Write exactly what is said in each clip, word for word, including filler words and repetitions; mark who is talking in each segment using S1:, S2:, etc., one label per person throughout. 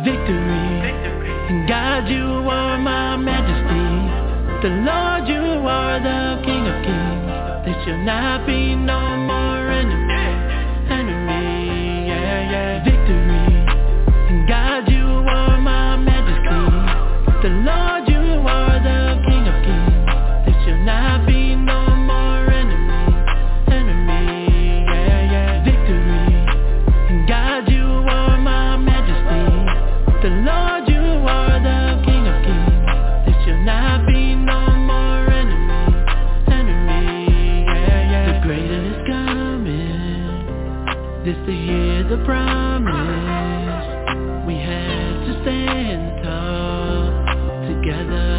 S1: victory. God, you are my majesty. The Lord, you are the King of kings. There shall not be no more enemy, enemy, yeah, yeah. Victory. God, you are my majesty. The Lord, you are the King of kings. There shall not be no more enemy, enemy, yeah, yeah. Victory. God, you are my majesty. The Lord, you are the King of kings. There shall not be no more enemy, enemy, yeah, yeah. The greater is coming. This the year, the promise. We had to stand tall together.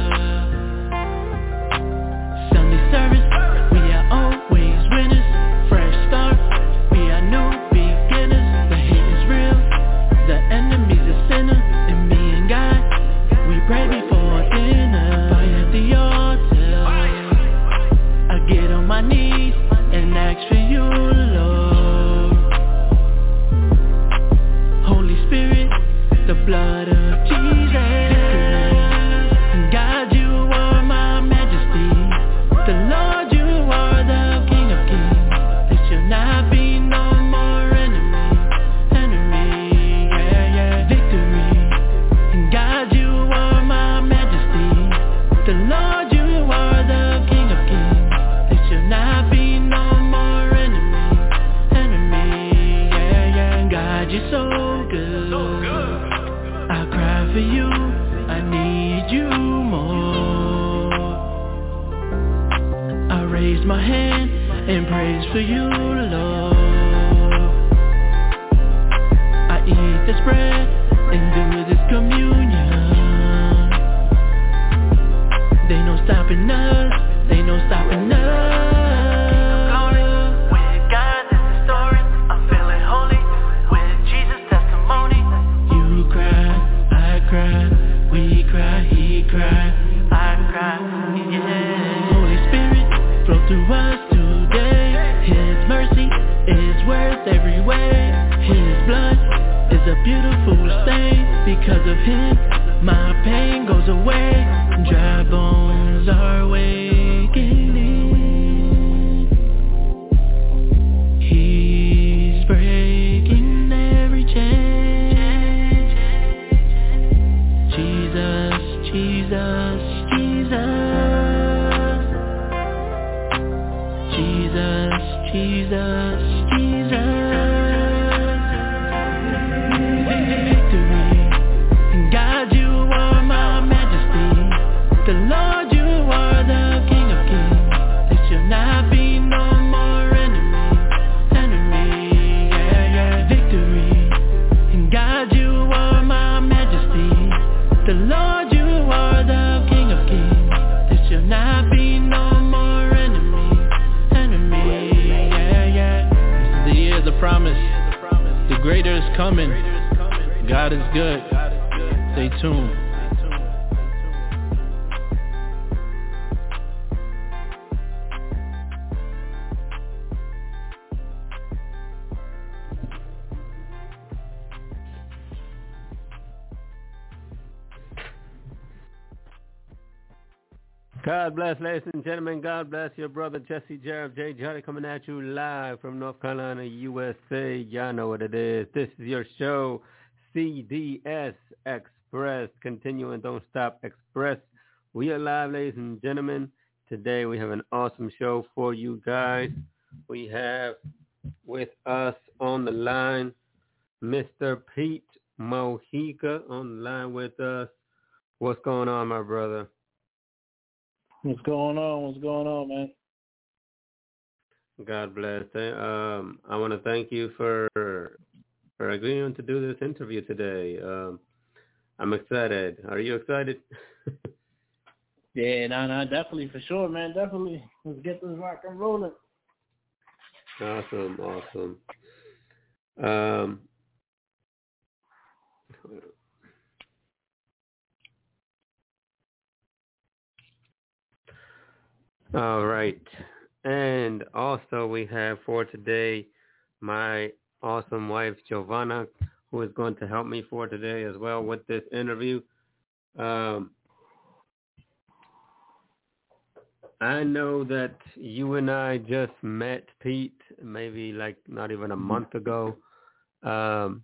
S1: Sunday service, we are always winners. Fresh start, we are new beginners. The hate is real, the enemy's a sinner. And me and God, we pray before dinner. Fire at the altar, I get on my knees and ask for you, Lord. Holy Spirit, the blood of Jesus. God, you are my majesty. The Lord, you are the King of kings. There shall not be no more enemy, enemy, yeah, yeah. Victory. God, you are my majesty. The Lord, you are the King of kings. There shall not be no more enemy, enemy, yeah, yeah. God, you're so good. I cry for you, I need you more. I raise my hand and praise for you, Lord. I eat this bread and do this communion. They no stopping us, they no stopping us. With God is the story, I'm feeling holy. With Jesus testimony. You cry, I cry, we cry, he cry, I cry, yeah. Holy Spirit, flow through us today. His mercy is worth every way. His blood is a beautiful stain. Because of him, my pain goes away. Dry bones are awakening. He's breaking every chain. Jesus, Jesus, Jesus. Jesus, Jesus, Jesus. Victory. God, you are my majesty. The Lord, you are the King of kings. There shall not be no more enemy, enemy, yeah, yeah. Victory. God, you are my majesty. The Lord, you are the King of kings. There shall not be no more enemy, enemy, yeah, yeah. This is the year of the promise. The greater is coming. God is good. Stay tuned.
S2: God bless, ladies and gentlemen. God bless your brother Jesse Jarrett, J. Johnny, coming at you live from North Carolina, U S A. Y'all know what it is. This is your show, C D S Express, Continuing Don't Stop Express. We are live, ladies and gentlemen. Today we have an awesome show for you guys. We have with us on the line Mister Pete Mojica on the line with us. What's going on, my brother?
S3: What's going on? What's going on, man?
S2: God bless. Um, I want to thank you for for agreeing to do this interview today. Um, I'm excited. Are you excited?
S3: Yeah, no, no, definitely, for sure, man. Definitely. Let's get this rock and rolling.
S2: Awesome, awesome. Um, all right. And also we have for today my awesome wife, Giovanna, who is going to help me for today as well with this interview. Um, I know that you and I just met, Pete, maybe like not even a month ago. Um,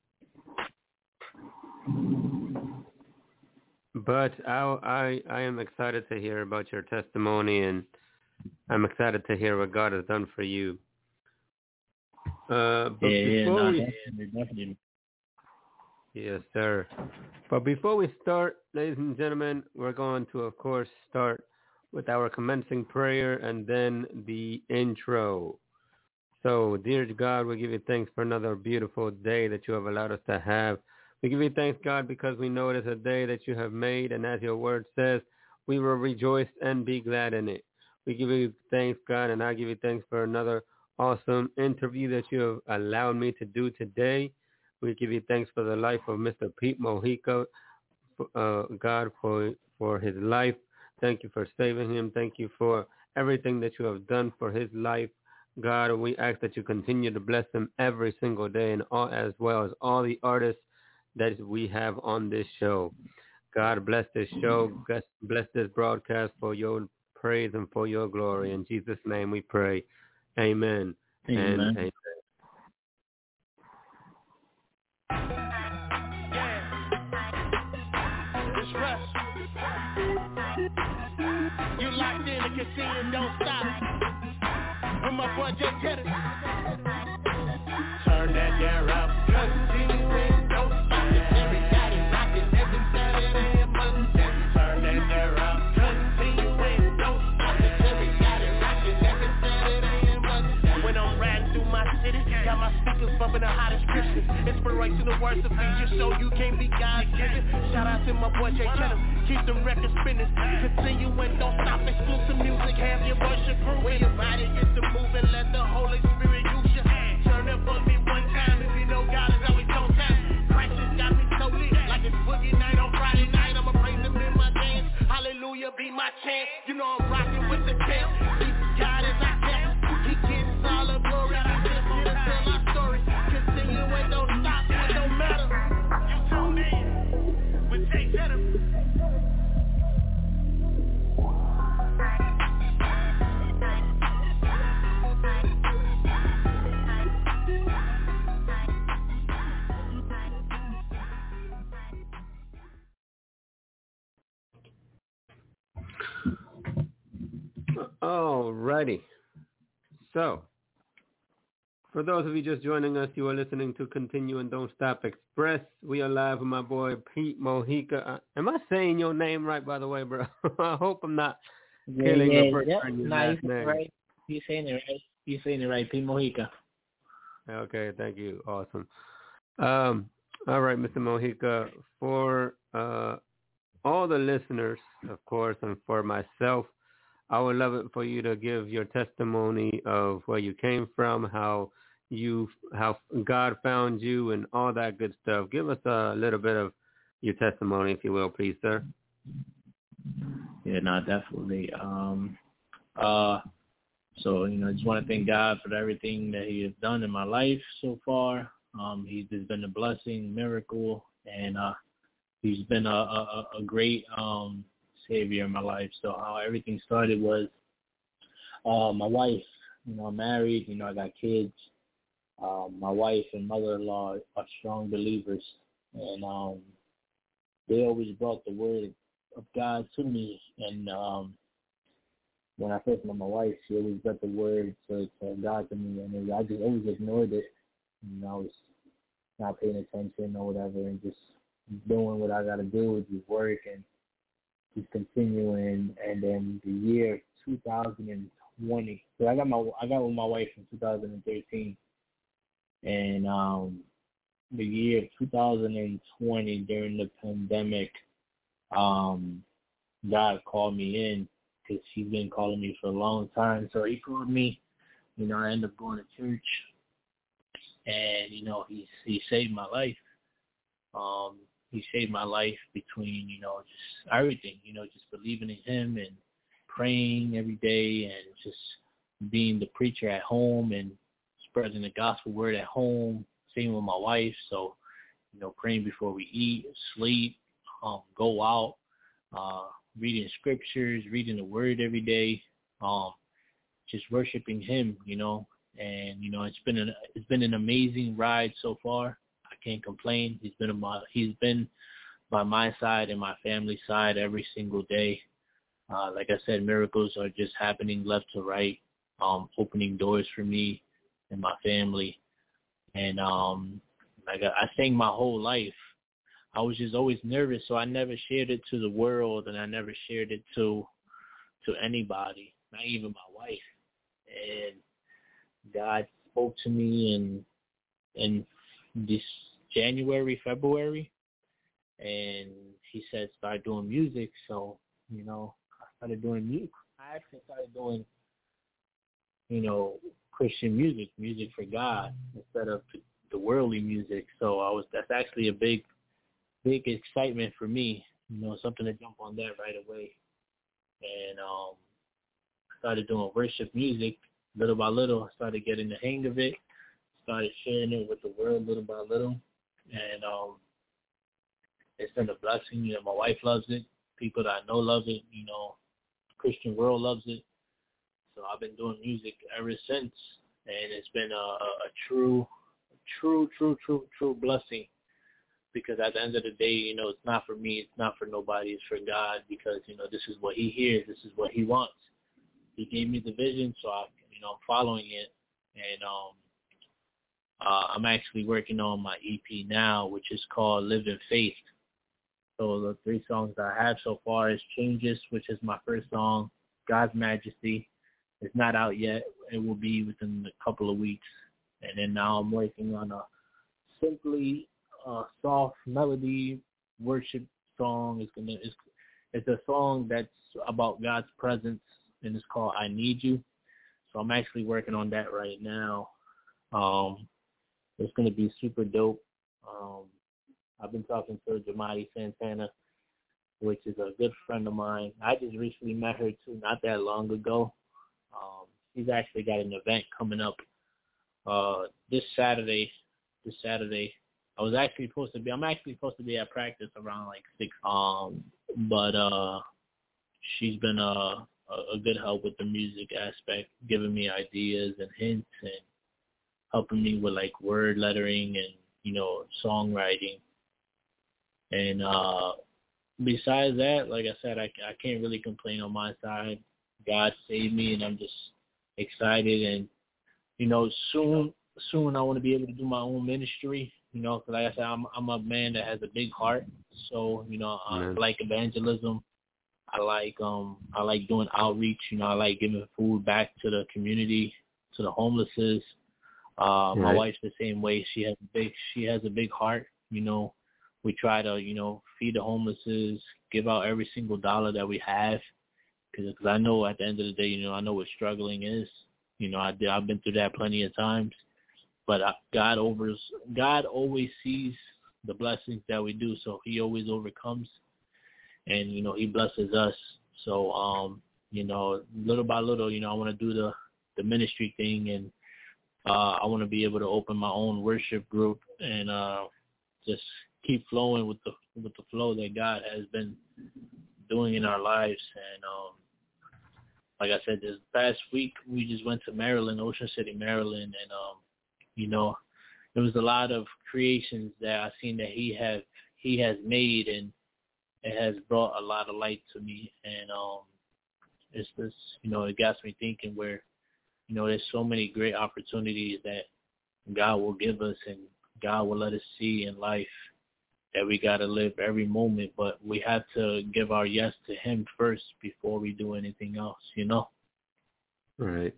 S2: but I, I, I am excited to hear about your testimony, and I'm excited to hear what God has done for you. Uh, but
S3: yeah,
S2: before
S3: yeah,
S2: we,
S3: no, definitely.
S2: Yes, sir. But before we start, ladies and gentlemen, we're going to, of course, start with our commencing prayer and then the intro. So, dear God, we give you thanks for another beautiful day that you have allowed us to have. We give you thanks, God, because we know it is a day that you have made, and as your word says, we will rejoice and be glad in it. We give you thanks, God, and I give you thanks for another awesome interview that you have allowed me to do today. We give you thanks for the life of Mister Pete Mojica, uh, God, for for his life. Thank you for saving him. Thank you for everything that you have done for his life. God, we ask that you continue to bless him every single day, and all, as well as all the artists that we have on this show. God, bless this show. Bless, bless this broadcast for your praise and for your glory. In Jesus' name we pray. Amen.
S3: Amen.
S2: And amen.
S4: You locked in and continue, don't stop. With my boy Jay Cheddar. Turn that there up. Continuing, don't stop. Everybody rocking every Saturday and Monday. Turn that there up. Continuing, don't stop. Everybody rocking every Saturday and Monday. When I'm riding through my city, got my speakers bumping the hottest Christian. Inspirational words to feature, show you can't be God-given. Shout out to my boy Jay Cheddar. Keep them records spinning. Continue and don't stop. Exclusive music, have your worship crew. When your body gets to moving, let the Holy Spirit use you. Turn up on me one time if you know God is always on time. Christ has got me so lit, like it's boogie night on Friday night. I'ma praise him in my dance. Hallelujah, be my chant. You know I'm rocking with the champ. Keep God as I can. He gets all the glory. We just here to tell our story. Continue and don't stop. It don't matter. You tuned in with Jay Cheddar.
S2: Alrighty. So, for those of you just joining us, you are listening to Continue and Don't Stop Express. We are live with my boy Pete Mojica. Uh, am I saying your name right, by the way, bro? I hope I'm not
S3: Yeah,
S2: killing
S3: yeah,
S2: the person
S3: yep.
S2: in your
S3: Nah,
S2: last
S3: you
S2: name.
S3: right. You saying it right. You saying it right, Pete Mojica.
S2: Okay, thank you. Awesome. Um, all right, Mister Mojica, for uh, all the listeners, of course, and for myself, I would love it for you to give your testimony of where you came from, how you, how God found you, and all that good stuff. Give us a little bit of your testimony, if you will, please, sir.
S3: Yeah, no, definitely. Um, uh, so, you know, I just want to thank God for everything that he has done in my life so far. Um, he's just been a blessing, miracle, and uh, he's been a, a, a great um, savior in my life. So how everything started was uh, my wife, you know, I'm married, you know, I got kids. Um, my wife and mother-in-law are strong believers, and um, they always brought the word of God to me. And um, when I first met my wife, she always brought the word to, to God to me, and I just always ignored it. And I was not paying attention or whatever, and just doing what I got to do, just work and just continuing. And then the year two thousand twenty, so I got my I got with my wife in two thousand thirteen, and um, the year two thousand twenty during the pandemic, um, God called me in because she's been calling me for a long time. So he called me. You know, I ended up going to church, and you know, he he saved my life. Um, he saved my life between, you know, just everything, you know, just believing in him and praying every day and just being the preacher at home and spreading the gospel word at home, same with my wife. So you know, praying before we eat, sleep, um, go out, uh, reading scriptures, reading the word every day, um, just worshiping him, you know. And, you know, it's been an, it's been an amazing ride so far. I can't complain. He's been, my, he's been by my side and my family's side every single day. Uh, like I said, miracles are just happening left to right, um, opening doors for me and my family. And um, like I, I sang my whole life. I was just always nervous, so I never shared it to the world, and I never shared it to to anybody, not even my wife. And God spoke to me in in this January, February, and he said start doing music. So, you know, I started doing music. I actually started doing, you know, Christian music, music for God instead of the worldly music. So I was that's actually a big, big excitement for me. You know, something to jump on that right away. And um, I started doing worship music little by little. I started getting the hang of it. Started sharing it with the world little by little, and um, it's been a blessing. You know, my wife loves it. People that I know love it. You know, the Christian world loves it. So I've been doing music ever since, and it's been a, a true, true, true, true, true blessing. Because at the end of the day, you know, it's not for me, it's not for nobody, it's for God. Because, you know, this is what He hears, this is what He wants. He gave me the vision, so I, you know, I'm following it, and um, uh, I'm actually working on my E P now, which is called Live in Faith. So the three songs that I have so far is Changes, which is my first song. God's Majesty. It's not out yet. It will be within a couple of weeks. And then now I'm working on a simply uh, soft melody worship song. It's gonna it's, it's a song that's about God's presence, and it's called I Need You. So I'm actually working on that right now. Um, it's gonna be super dope. Um, I've been talking to Jamadi Santana, which is a good friend of mine. I just recently met her too, not that long ago. Um, she's actually got an event coming up uh, this Saturday. This Saturday, I was actually supposed to be. I'm actually supposed to be at practice around like six. Um, but uh, she's been a, a a good help with the music aspect, giving me ideas and hints and helping me with like word lettering and, you know, songwriting. And uh, besides that, like I said, I I can't really complain on my side. God saved me, and I'm just excited. And, you know, soon, soon I want to be able to do my own ministry, you know, because like I said, I'm, I'm a man that has a big heart. So, you know, I mm-hmm. like evangelism. I like um I like doing outreach. You know, I like giving food back to the community, to the homelesses. Uh, right. My wife's the same way. She has a big she has a big heart. You know, we try to, you know, feed the homelesses, give out every single dollar that we have. Because I know at the end of the day, you know, I know what struggling is. You know, I, I've been through that plenty of times. But I, God overs, God always sees the blessings that we do, so He always overcomes. And, you know, He blesses us. So, um, you know, little by little, you know, I want to do the, the ministry thing. And uh, I want to be able to open my own worship group and uh, just keep flowing with the with the flow that God has been doing in our lives. And um, like I said, this past week we just went to Maryland, Ocean City, Maryland, and um, you know, there was a lot of creations that I seen that he have he has made, and it has brought a lot of light to me. And um, it's this, you know, it got me thinking where, you know, there's so many great opportunities that God will give us, and God will let us see in life that we got to live every moment, but we have to give our yes to Him first before we do anything else, you know?
S2: Right.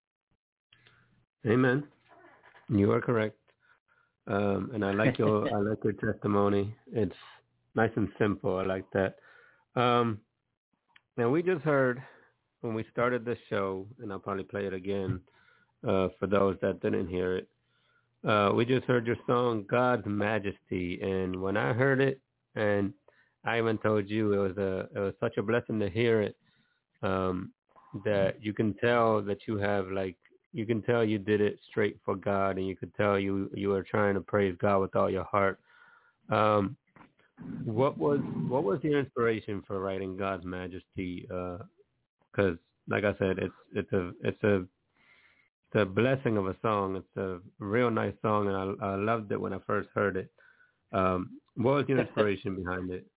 S2: Amen. You are correct. Um, and I like your I like your testimony. It's nice and simple. I like that. Um, now, we just heard when we started the show, and I'll probably play it again uh, for those that didn't hear it. Uh, we just heard your song, God's Majesty, and when I heard it, and I even told you it was a it was such a blessing to hear it, um, that you can tell that you have like you can tell you did it straight for God, and you could tell you you were trying to praise God with all your heart. Um, what was what was your inspiration for writing God's Majesty? Because, like I said, it's it's a it's a it's a blessing of a song. It's a real nice song, and I I loved it when I first heard it. Um, what was your inspiration behind it?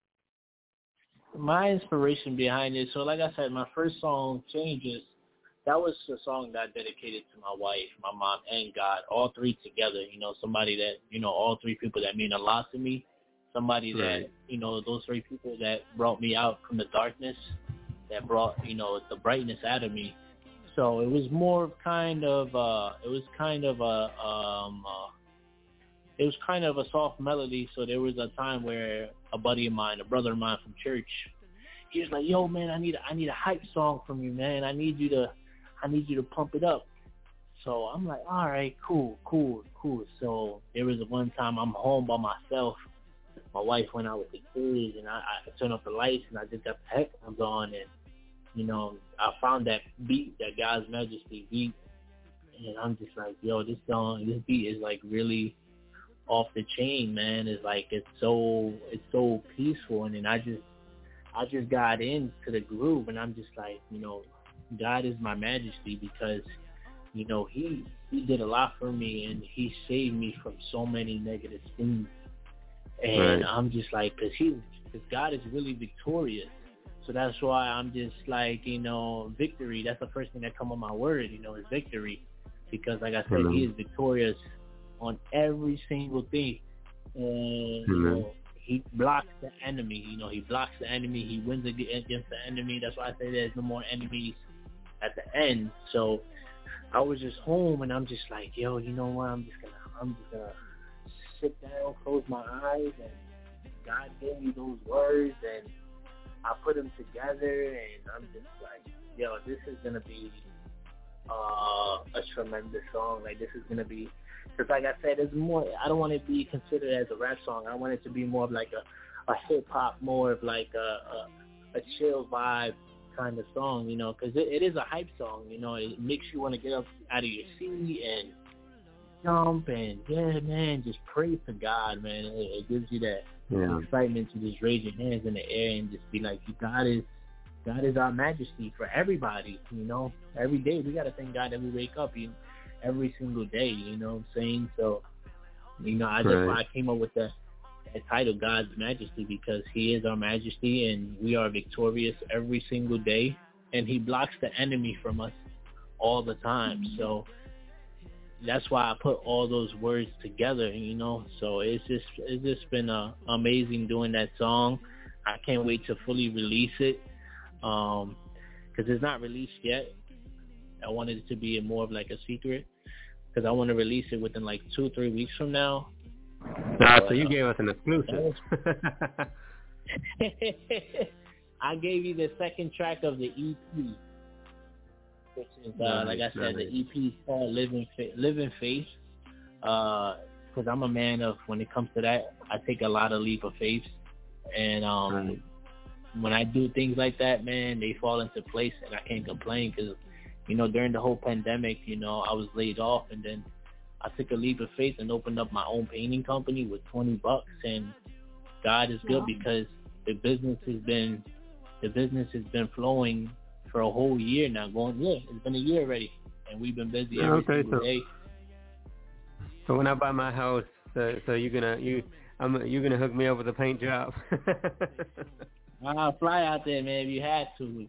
S3: My inspiration behind it, so like I said, my first song, Changes, that was a song that I dedicated to my wife, my mom, and God, all three together. You know, somebody that, you know, all three people that mean a lot to me. Somebody that,
S2: Right.
S3: you know, those three people that brought me out from the darkness, that brought, you know, the brightness out of me. So it was more of kind of, uh, it was kind of a, um, uh, it was kind of a soft melody. So there was a time where a buddy of mine, a brother of mine from church, he was like, "Yo, man, I need, a, I need a hype song from you, man. I need you to, I need you to pump it up." So I'm like, "All right, cool, cool, cool." So there was one time I'm home by myself. My wife went out with the kids, and I, I turned off the lights, and I just got the headphones on, and you know, I found that beat, that God's Majesty beat, and I'm just like, "Yo, this song, this beat is like really off the chain, man. It's like it's so, it's so peaceful." And then I just, I just got into the groove, and I'm just like, you know, God is my Majesty because, you know, he he did a lot for me, and he saved me from so many negative things. And
S2: Right.
S3: I'm just like, because he, because God is really victorious. So that's why I'm just like, you know, victory. That's the first thing that come on my word, you know, is victory. Because like I said,
S2: Amen.
S3: he is victorious on every single thing. And, you
S2: Amen.
S3: know, he blocks the enemy. You know, he blocks the enemy. He wins against the enemy. That's why I say there's no more enemies at the end. So I was just home, and I'm just like, yo, you know what? I'm just gonna, I'm just gonna sit down, close my eyes, and God gave me those words, and I put them together, and I'm just like, yo, this is gonna be uh, a tremendous song. Like, this is gonna be, because like I said, it's more. I don't want it to be considered as a rap song. I want it to be more of like a, a hip hop, more of like a, a, a chill vibe kind of song, you know, because it, it is a hype song. You know, it makes you want to get up out of your seat and jump and yeah, man, just praise to God, man. It, it gives you that
S2: Yeah.
S3: excitement to just raise your hands in the air and just be like, God is, God is our Majesty for everybody. You know, every day we gotta thank God that we wake up, you know, every single day. You know what I'm saying? So, you know, I, that's
S2: Right.
S3: why I came up with that, that title, God's Majesty, because He is our Majesty and we are victorious every single day, and He blocks the enemy from us all the time. So that's why I put all those words together, you know. So it's just it's just been uh, amazing doing that song. I can't wait to fully release it, um, because it's not released yet. I wanted it to be more of like a secret, because I want to release it within like two, three weeks from now.
S2: Ah,
S3: But,
S2: so you
S3: uh,
S2: gave us an exclusive.
S3: I gave you the second track of the E P, which is, uh, like I said, the E P is called Living Fa- Living Faith. Because uh, I'm a man of, when it comes to that, I take a lot of leap of faith. And um,
S2: Right.
S3: when I do things like that, man, they fall into place, and I can't complain because, you know, during the whole pandemic, you know, I was laid off, and then I took a leap of faith and opened up my own painting company with twenty bucks, and God is good because the business has been, the business has been flowing for a whole year now, going, yeah, it's been a year already, and we've been busy every
S2: Okay,
S3: single
S2: so-
S3: day.
S2: So when I buy my house, so, so you're gonna you I'm you're gonna hook me up with a paint job.
S3: I'll fly out there, man, if you had to.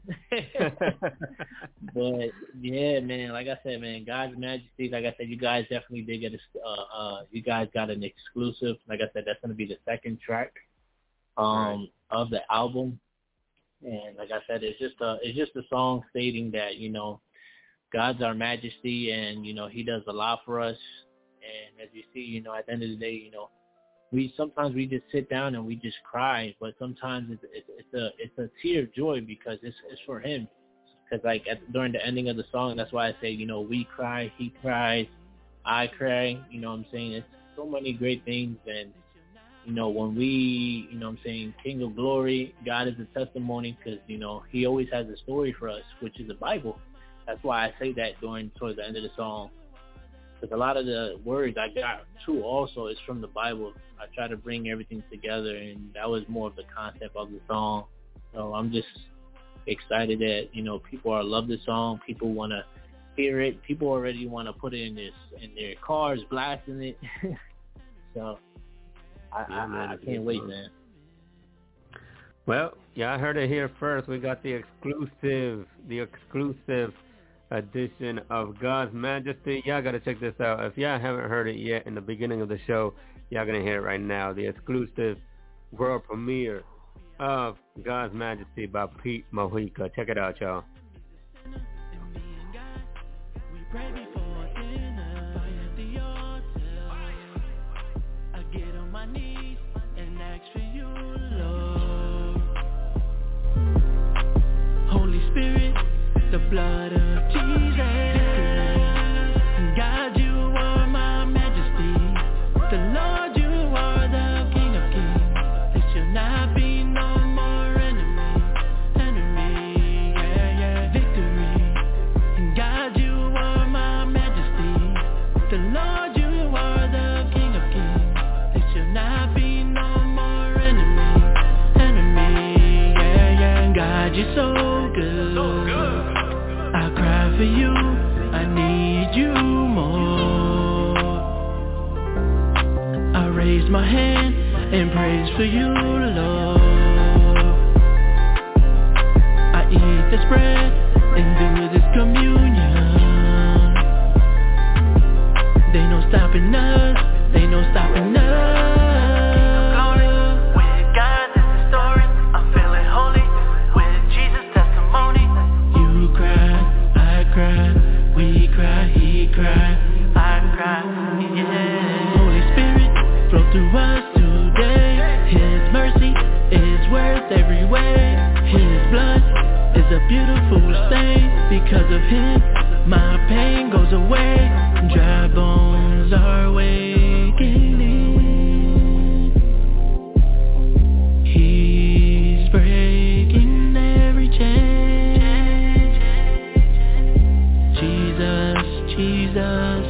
S3: But yeah, man, like I said, man, God's Majesty, like I said, you guys definitely did get a, uh, uh, you guys got an exclusive. Like I said, that's gonna be the second track, um,
S2: Right.
S3: of the album. And like I said, it's just a, it's just a song stating that, you know, God's our Majesty, and you know, He does a lot for us. And as you see, you know, at the end of the day, you know, we sometimes we just sit down and we just cry, but sometimes it's it's, it's a it's a tear of joy because it's it's for Him. Because like at, during the ending of the song, that's why I say, you know, we cry, He cries, I cry. You know what I'm saying? It's so many great things. And you know, when we, you know what I'm saying, King of Glory, God is a testimony, because you know He always has a story for us, which is the Bible. That's why I say that during towards the end of the song. because a lot of the words I got too also is from the Bible. I try to bring everything together, and that was more of the concept of the song. So I'm just excited that, you know, people are love the song. People want to hear it. People already want to put it in this in their cars, blasting it. So I, yeah, I, man, I can't wait, fun. man.
S2: Well, yeah, I heard it here first. We got the exclusive, the exclusive edition of God's Majesty. Y'all got to check this out. If y'all haven't heard it yet in the beginning of the show, y'all going to hear it right now. The exclusive world premiere of God's Majesty by Pete Mojica. Check it out, y'all.
S1: Holy Spirit, the blood of Jesus. God, you are my majesty. The Lord, you are the King of kings. There shall not be no more enemy. Enemy, yeah, yeah. Victory. God, you are my majesty. The Lord, you are the King of kings. There shall not be no more enemy. Enemy, yeah, yeah. God, you're so good. So good. I cry for you, I need you more. I raise my hand and praise for you, Lord. I eat this bread and do this communion. They no stopping us, they no stopping us. We cry, he cry, I cry, yeah. Holy Spirit, flow through us today. His mercy is worth every way. His blood is a beautiful stain. Because of him, my pain goes away. Dry bones are awakening. He's breaking every chain. Jesus, Jesus,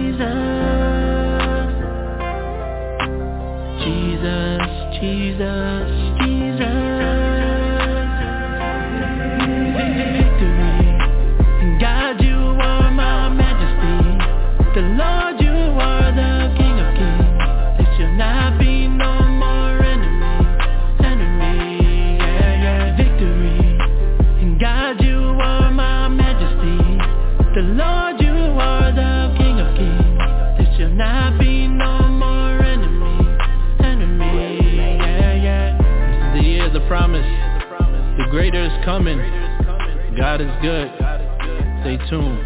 S1: Jesus, Jesus, Jesus. Victory. God, you are my majesty. The Lord, you are the King of kings. There shall not be no more enemy. Enemy, yeah, yeah. Victory. God, you are my majesty. The Lord, you are the King of kings. There shall not be no more enemy. Enemy, yeah, yeah.
S5: This is the year of the promise. The greater is coming. God is good. Stay tuned.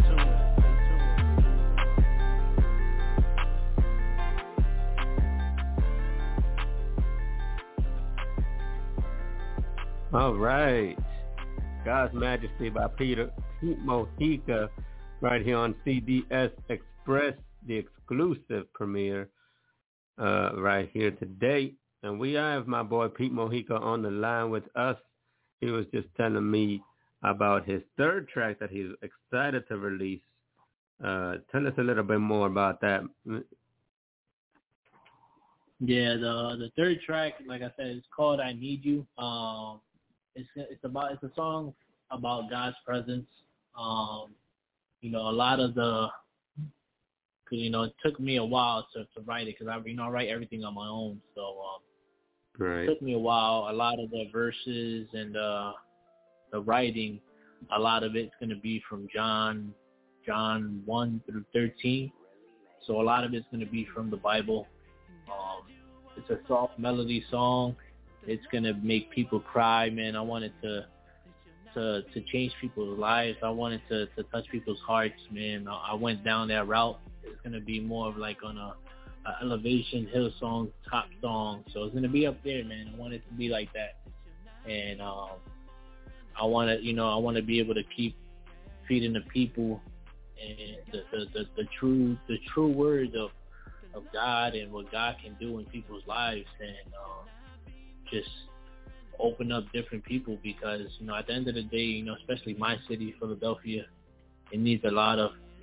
S2: All right. God's Majesty by Peter Pete Mojica right here on C D S Express, the exclusive premiere uh, right here today. And we have my boy Pete Mojica on the line with us. He was just telling me about his third track that he's excited to release. Uh, tell us a little bit more about that.
S3: Yeah, the the third track, like I said, it's called "I Need You." Um, it's it's about it's a song about God's presence. Um, you know, a lot of the, cause, you know, it took me a while to, to write it because I, you know, I write everything on my own. So um,
S2: right.
S3: It took me a while. A lot of the verses and uh, the writing, a lot of it's going to be from John, John one through thirteen. So a lot of it's going to be from the Bible. Um, it's a soft melody song. It's going to make people cry, man. I wanted to to to change people's lives. I wanted to, to touch people's hearts, man. I, I went down that route. It's going to be more of like on a, a elevation, hill song, top song. So it's going to be up there, man. I want it to be like that. And um, I want to, you know, I want to be able to keep feeding the people and the, the, the, the true the true words of, of God and what God can do in people's lives, and um, just open up different people, because, you know, at the end of the day, you know, especially my city, Philadelphia, it needs a lot of,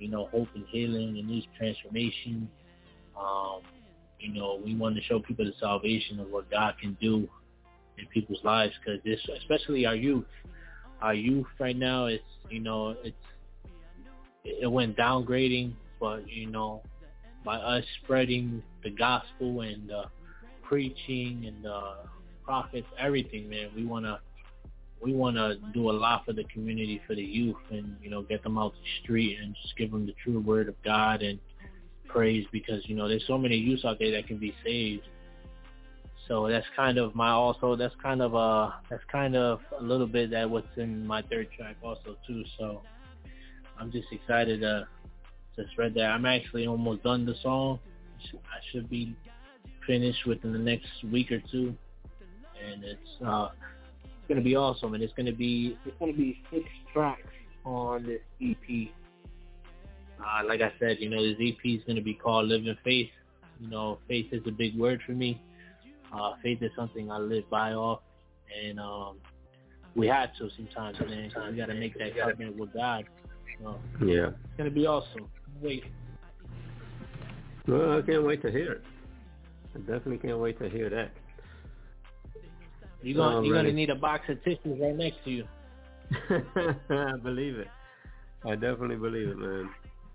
S3: you know, hope and healing and news transformation. Um, you know, we want to show people the salvation of what God can do in people's lives, because this, especially our youth, our youth right now, it's, you know, it's, it went downgrading, but, you know, by us spreading the gospel and uh, preaching and uh, prophets, everything, man, we want to, we want to do a lot for the community, for the youth, and, you know, get them out the street and just give them the true word of God and praise, because, you know, there's so many youths out there that can be saved. So that's kind of my also, that's kind of uh that's kind of a little bit that what's in my third track also too. So I'm just excited to to spread that. I'm actually almost done the song. I should be finished within the next week or two, and it's uh it's gonna be awesome. And it's gonna be it's gonna be six tracks on this E P. Uh, like I said, you know, this E P is gonna be called Live in Faith. You know, faith is a big word for me. Uh, faith is something I live by off, and um, we had to sometimes, man. We got to make that covenant with God. So,
S2: yeah.
S3: It's going to be awesome. Wait.
S2: Well, I can't wait to hear it. I definitely can't wait to hear that.
S3: You're going
S2: oh,
S3: you're gonna need a box of tissues right next to you.
S2: I believe it. I definitely believe it, man.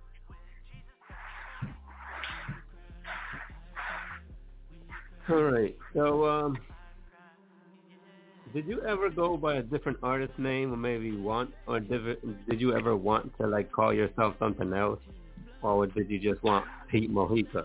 S2: All right. So, um, did you ever go by a different artist name, or maybe want, or did you ever want to like call yourself something else, or did you just want Pete Mojica?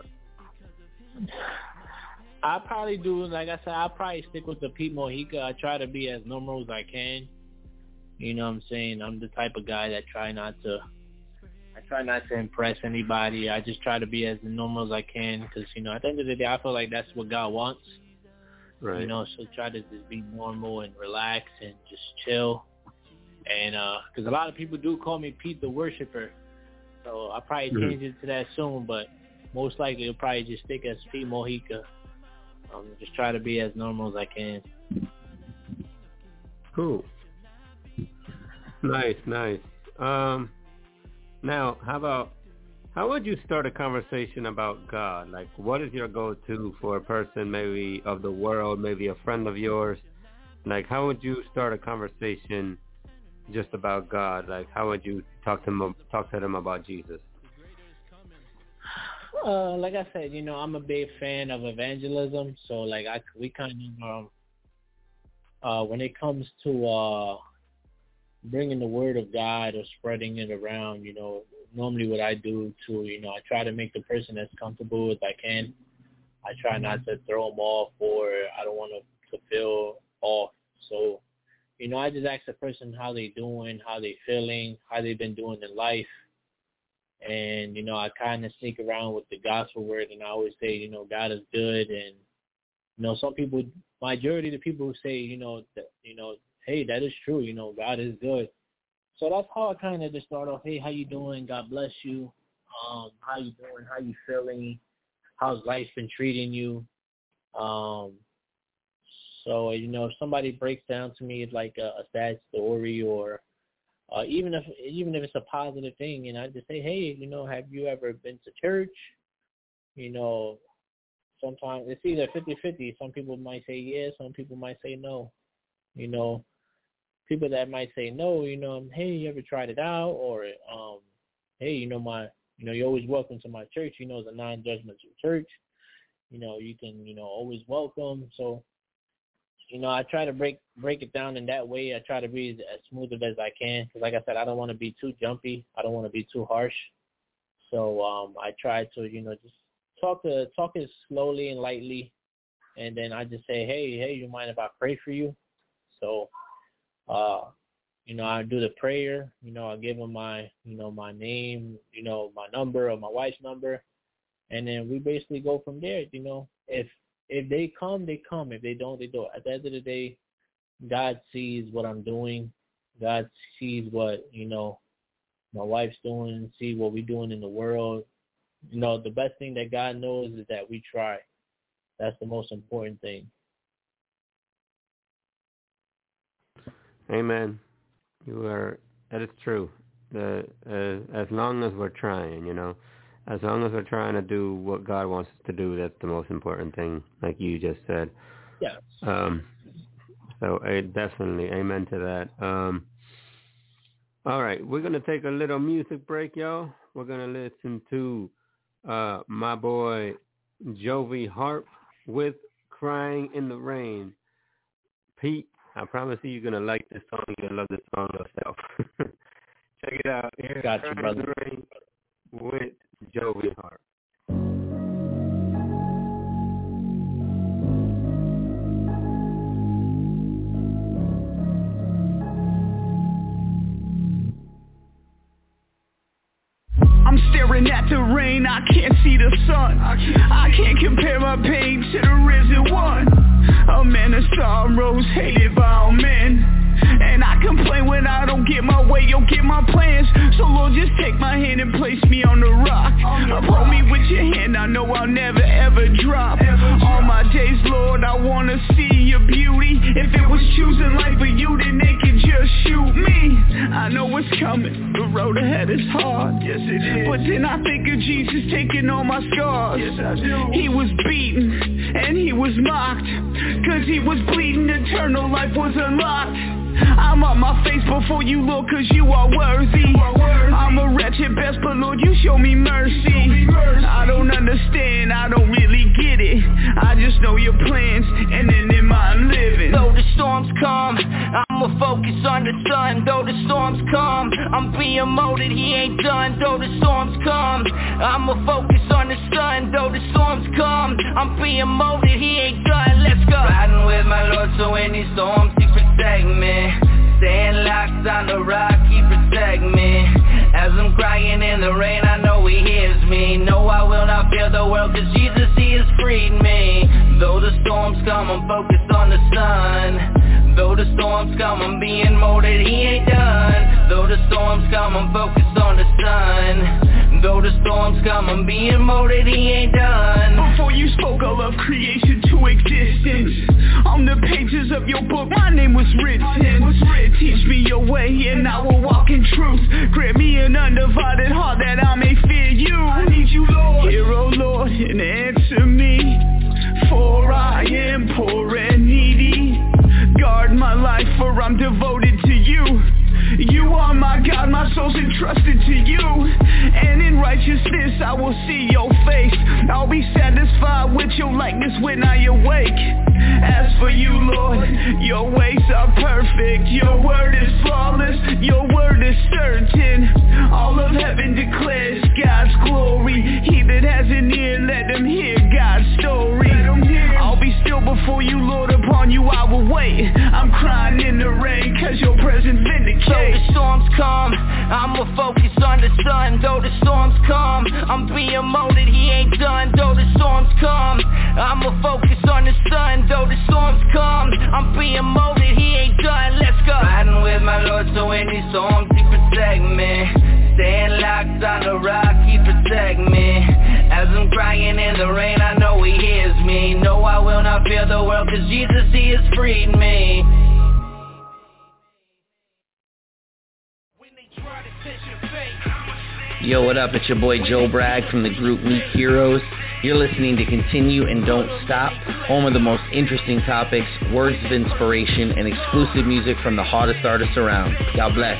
S3: I probably do. Like I said, I'll probably stick with the Pete Mojica. I try to be as normal as I can. You know what I'm saying? I'm the type of guy that try not to. I try not to impress anybody. I just try to be as normal as I can, because, you know, at the end of the day, I feel like that's what God wants.
S2: Right.
S3: You know, so try to just be normal and relax and just chill. And because uh, a lot of people do call me Pete the Worshipper, so I'll probably mm-hmm. change it to that soon. But most likely, it'll probably just stick as Pete Mojica. Um, just try to be as normal as I can.
S2: Cool. Nice, nice. Um. Now, how about, how would you start a conversation about God? Like, what is your go-to for a person maybe of the world, maybe a friend of yours? Like, how would you start a conversation just about God? Like, how would you talk to them, talk to them about Jesus?
S3: Uh, like I said, you know, I'm a big fan of evangelism. So, like, I, we kind of, um, uh, when it comes to, uh, bringing the word of God or spreading it around, you know, normally what I do to, you know, I try to make the person as comfortable as I can. I try not to throw them off, or I don't want to, to feel off. So, you know, I just ask the person how they doing, how they feeling, how they've been doing in life. And, you know, I kind of sneak around with the gospel word, and I always say, you know, God is good. And, you know, some people, majority of the people who say, you know, that, you know, hey, that is true. You know, God is good. So that's how I kind of just start off. Hey, how you doing? God bless you. Um, how you doing? How you feeling? How's life been treating you? Um, so, you know, if somebody breaks down to me like a, a sad story, or uh, even if even if it's a positive thing, and I just say, hey, you know, have you ever been to church? You know, sometimes it's either fifty-fifty. Some people might say yes. Some people might say no. You know, people that might say no, you know, hey, you ever tried it out? Or, um, hey, you know, my, you know, you're always welcome to my church. You know, it's a non-judgmental church. You know, you can, you know, always welcome. So, you know, I try to break break it down in that way. I try to be as, as smooth as I can, because, like I said, I don't want to be too jumpy. I don't want to be too harsh. So um, I try to, you know, just talk to talk it slowly and lightly, and then I just say, hey, hey, you mind if I pray for you? So, uh, you know, I do the prayer, you know, I give them my, you know, my name, you know, my number or my wife's number. And then we basically go from there. You know, if, if they come, they come. If they don't, they don't. At the end of the day, God sees what I'm doing. God sees what, you know, my wife's doing, see what we're doing in the world. You know, the best thing that God knows is that we try. That's the most important thing.
S2: Amen. You are, that is true. the uh, as long as we're trying, you know, as long as we're trying to do what God wants us to do, that's the most important thing, like you just said.
S3: Yes.
S2: Um, so I definitely, amen to that. Um, all right, we're going to take a little music break, y'all. We're going to listen to uh, my boy Jovi Harp with Crying in the Rain. Pete, I promise you, you're going to like this song. You're going to love this song yourself. Check it out. Here's
S3: Got you,
S2: Crying
S3: brother.
S2: in the Rain with Jovi Harp.
S6: I'm staring at the rain, I can't see the sun. I can't compare my pain to the risen one. A man of sorrows, hated by all men. And I complain when I don't get my way, you'll get my plans. So Lord, just take my hand and place me on the rock. Uphold me with your hand, I know I'll never ever drop. All my days, Lord, I wanna see your beauty. If it was choosing life for you, then they could just shoot me. I know what's coming, the road ahead is hard. Yes, it is. But then I think of Jesus taking all my scars. Yes, I do. He was beaten and he was mocked, cause he was bleeding, eternal life was unlocked. I'm on my face before you, Lord, cause you are worthy. I'm a wretched best, but Lord, you show me mercy. I don't understand, I don't really get it. I just know your plans, and then in mine living.
S7: Though the storms come, I'ma focus on the sun. Though the storms come, I'm being molded, he ain't done. Though the storms come, I'ma focus on the sun. Though the storms come, I'm being molded, he ain't done. Let's go. Riding with my Lord, so in these storms, he protect me. Staying locked on the rock, he protect me. As I'm crying in the rain, I know he hears me. No, I will not fear the world, cause Jesus, he has freed me. Though the storms come, I'm focused on the sun. Though the storms come, I'm being molded, he ain't done. Though the storms come, I'm focused on the sun. Though the storms come, I'm being molded, he ain't done.
S6: Before you spoke, I love creation to existence. On the pages of your book, my name was written. Teach me your way and I will walk in truth. Grant me an undivided heart that I may fear you. I need you, Lord. Hear, oh Lord, and answer me. For I am poor and needy. Guard my life, for I'm devoted to you. You are my God, my soul's entrusted to you. And in righteousness I will see your face. I'll be satisfied with your likeness when I awake. As for you, Lord, your ways are perfect. Your word is flawless, your word is certain. All of heaven declares God's glory. He that has an ear, let him hear God's story. I'll be still before you, Lord, upon you I will wait. I'm crying in the rain, cause your presence vindicates.
S7: Though the storms come, I'ma focus on the sun. Though the storms come, I'm being molded, he ain't done. Though the storms come, I'ma focus on the sun. Though the storms come, I'm being molded, he ain't done. Let's go. Riding with my Lord, so in these storms, he protect me. Staying locked on the rock, he protect me. As I'm crying in the rain, I know he hears me. No, I will not fear the world, cause Jesus, he has freed me.
S8: Yo, what up? It's your boy Joe Bragg from the group Meek Heroes. You're listening to Continue and Don't Stop, home of the most interesting topics, words of inspiration, and exclusive music from the hottest artists around. God bless.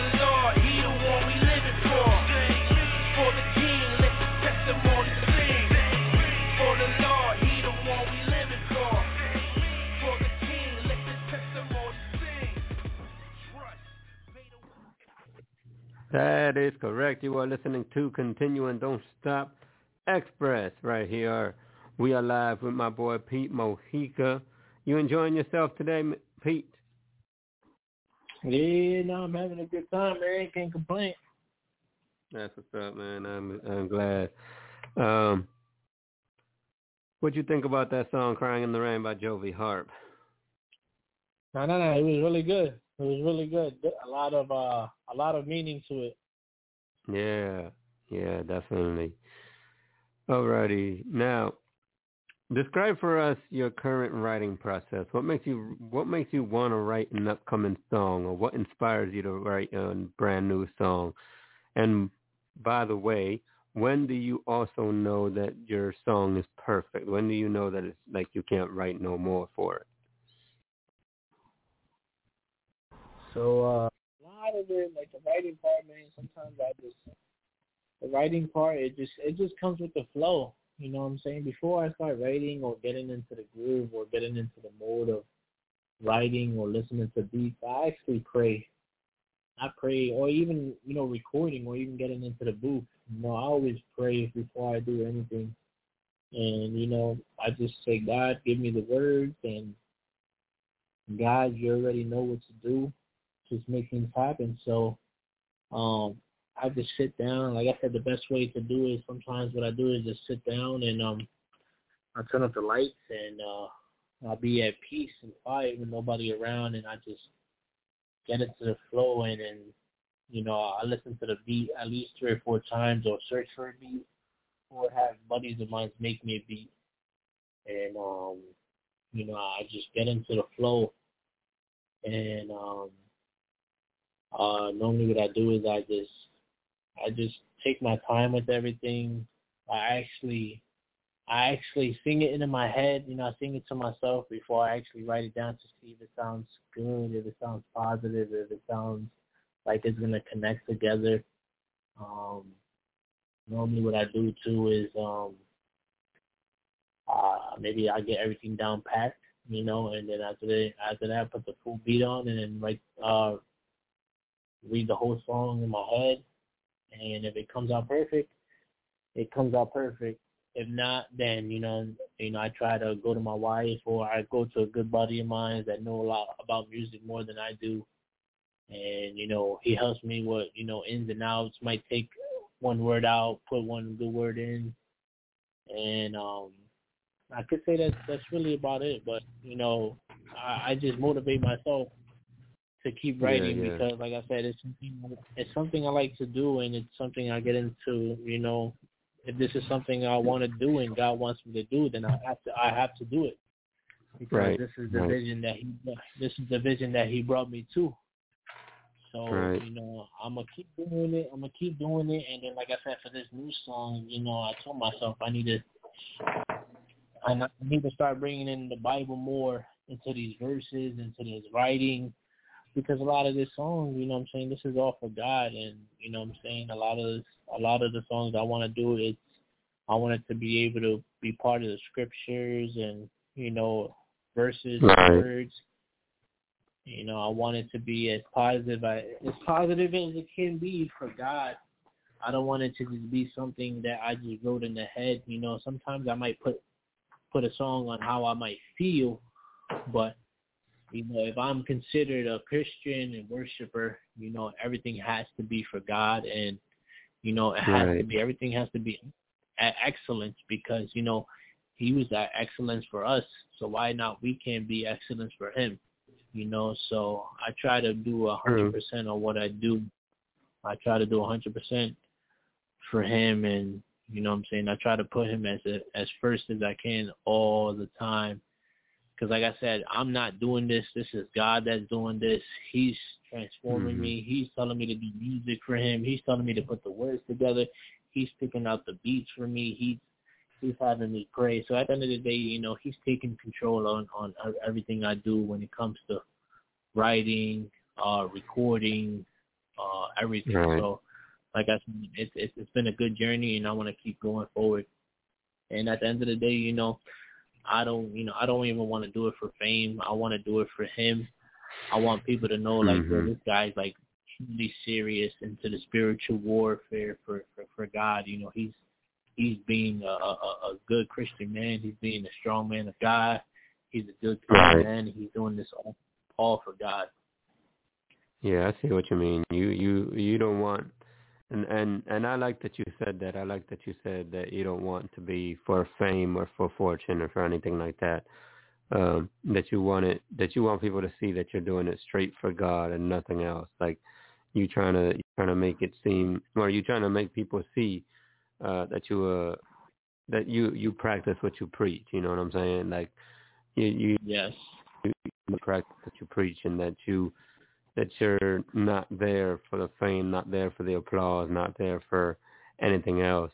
S2: That is correct. You are listening to Continue and Don't Stop Express right here. We are live with my boy Pete Mojica. You enjoying yourself today, Pete?
S3: Yeah, no, I'm having a good time, man. Can't complain.
S2: That's what's up, man. I'm I'm glad. Um, what'd you think about that song "Crying in the Rain" by Jovi Harp?
S3: No, no, no. It was really good. It was really good. A lot of uh, a lot of meaning to it.
S2: Yeah, yeah, definitely. Alrighty. Now, Describe for us your current writing process. What makes you What makes you want to write an upcoming song, or what inspires you to write a brand new song? And by the way, when do you also know that your song is perfect? When do you know that it's like you can't write no more for it?
S3: So uh, a lot of it, like the writing part, man. Sometimes I just the writing part, it just it just comes with the flow. You know what I'm saying? Before I start writing or getting into the groove or getting into the mode of writing or listening to beats, I actually pray. I pray, or even, you know, recording or even getting into the booth. You know, I always pray before I do anything. And, you know, I just say, God, give me the words, and God, you already know what to do. Just make things happen. So um, I just sit down. Like I said, the best way to do it, sometimes what I do is just sit down and um, I turn up the lights, and uh, I'll be at peace and quiet with nobody around, and I just get into the flow, and, and you know, I listen to the beat at least three or four times, or search for a beat, or have buddies of mine make me a beat, and um, you know, I just get into the flow, and um, uh, normally what I do is I just I just take my time with everything. I actually I actually sing it into my head. You know, I sing it to myself before I actually write it down to see if it sounds good, if it sounds positive, if it sounds like it's going to connect together. Um, normally what I do, too, is um, uh, maybe I get everything down packed, you know, and then after that, after that I put the full beat on and then write, uh, read the whole song in my head. And if it comes out perfect, it comes out perfect. If not, then, you know, you know, I try to go to my wife, or I go to a good buddy of mine that know a lot about music more than I do. And, you know, he helps me with, you know, ins and outs, might take one word out, put one good word in. And um, I could say that that's really about it. But, you know, I, I just motivate myself to keep writing
S2: yeah, yeah.
S3: because, like I said, it's something, it's something I like to do, and it's something I get into, you know. If this is something I want to do and God wants me to do, then I have to I have to do it because
S2: right.
S3: this is the
S2: right.
S3: vision that he this is the vision that he brought me to. So
S2: right.
S3: you know, I'm gonna keep doing it. I'm gonna keep doing it, and then like I said, for this new song, you know, I told myself I need to I need to start bringing in the Bible more into these verses, into this writing. Because a lot of this song, you know what I'm saying, this is all for God, and, you know what I'm saying, a lot of this, a lot of the songs I want to do, it's, I want it to be able to be part of the scriptures and, you know, verses,
S2: right.
S3: words. You know, I want it to be as positive, as positive as it can be for God. I don't want it to just be something that I just wrote in the head. You know, sometimes I might put put a song on how I might feel, but you know, if I'm considered a Christian and worshiper, you know, everything has to be for God, and, you know, it has
S2: right.
S3: to be, everything has to be at excellence because, you know, he was at excellence for us. So why not we can be excellence for him, you know? So I try to do a hundred percent of what I do. I try to do a hundred percent for him. And, you know what I'm saying? I try to put him as a, as first as I can all the time. Because like I said, I'm not doing this. This is God that's doing this. He's transforming
S2: mm-hmm.
S3: me. He's telling me to do music for him. He's telling me to put the words together. He's picking out the beats for me. He's he's having me pray. So at the end of the day, you know, he's taking control on, on everything I do when it comes to writing, uh, recording, uh, everything.
S2: Right.
S3: So like I said, it's, it's, it's been a good journey, and I want to keep going forward. And at the end of the day, you know, I don't, you know, I don't even want to do it for fame. I want to do it for him. I want people to know, like,
S2: mm-hmm.
S3: yo, this guy's like truly serious into the spiritual warfare for, for, for God. You know, he's he's being a, a, a good Christian man. He's being a strong man of God. He's a good
S2: right.
S3: man. He's doing this all, all for God.
S2: Yeah, I see what you mean. You you you don't want. And, and and I like that you said that. I like that you said that you don't want to be for fame or for fortune or for anything like that. Um, that you want it, that you want people to see that you're doing it straight for God and nothing else. Like you trying to you trying to make it seem, or you trying to make people see uh, that you uh that you, you practice what you preach. You know what I'm saying? Like you you,
S3: Yes.
S2: you, you practice what you preach, and that you that you're not there for the fame, not there for the applause, not there for anything else.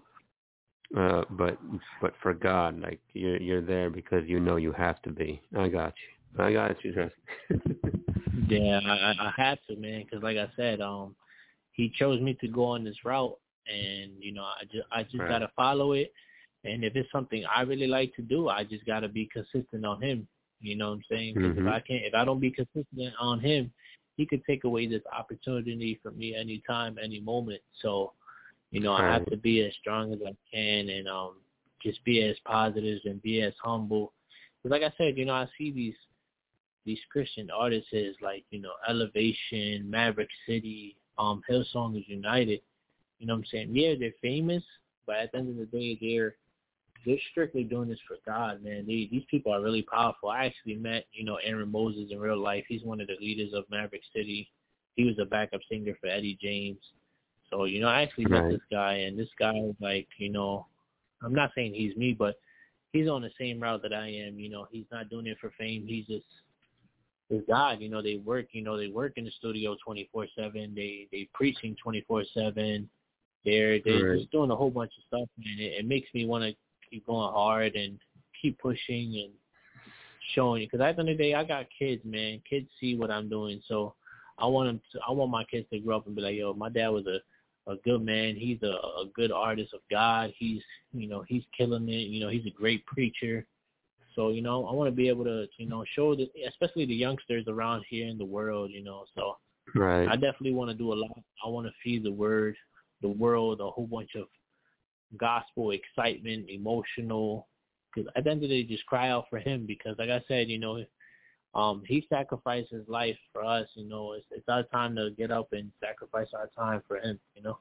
S2: Uh, but but for God, like you're you're there because you know you have to be. I got you. I got you, trust me.
S3: Yeah, I, I had to, man, because like I said, um, he chose me to go on this route, and you know, I just I just
S2: Right.
S3: gotta follow it. And if it's something I really like to do, I just gotta be consistent on him. You know what I'm saying? Because
S2: Mhm.
S3: if I can't, if I don't be consistent on him, he could take away this opportunity from me anytime, any moment. So, you know, I have
S2: Right.
S3: to be as strong as I can, and um, just be as positive and be as humble. Because like I said, you know, I see these these Christian artists like, you know, Elevation, Maverick City, um, Hillsong is United. You know what I'm saying? Yeah, they're famous, but at the end of the day, they're they're strictly doing this for God, man. They, these people are really powerful. I actually met, you know, Aaron Moses in real life. He's one of the leaders of Maverick City. He was a backup singer for Eddie James. So, you know, I actually met
S2: Right.
S3: this guy, and this guy is like, you know, I'm not saying he's me, but he's on the same route that I am. You know, he's not doing it for fame. He's just his God. You know, they work, you know, they work in the studio twenty-four seven. They, they preaching twenty-four seven. They're, they're
S2: Right.
S3: just doing a whole bunch of stuff, man. It, it makes me want to keep going hard and keep pushing and showing it. Because at the end of the day, I got kids, man. Kids see what I'm doing, so I want them to. I want my kids to grow up and be like, yo, my dad was a, a good man. He's a, a good artist of God. He's, you know, he's killing it. You know, he's a great preacher. So, you know, I want to be able to, you know, show the, especially the youngsters around here in the world, you know. So
S2: Right.
S3: I definitely want to do a lot. I want to feed the word, the world, a whole bunch of gospel excitement, emotional. Because at the end of the day, just cry out for him. Because like I said, you know, um, he sacrificed his life for us. You know, it's, it's our time to get up and sacrifice our time for him. You know.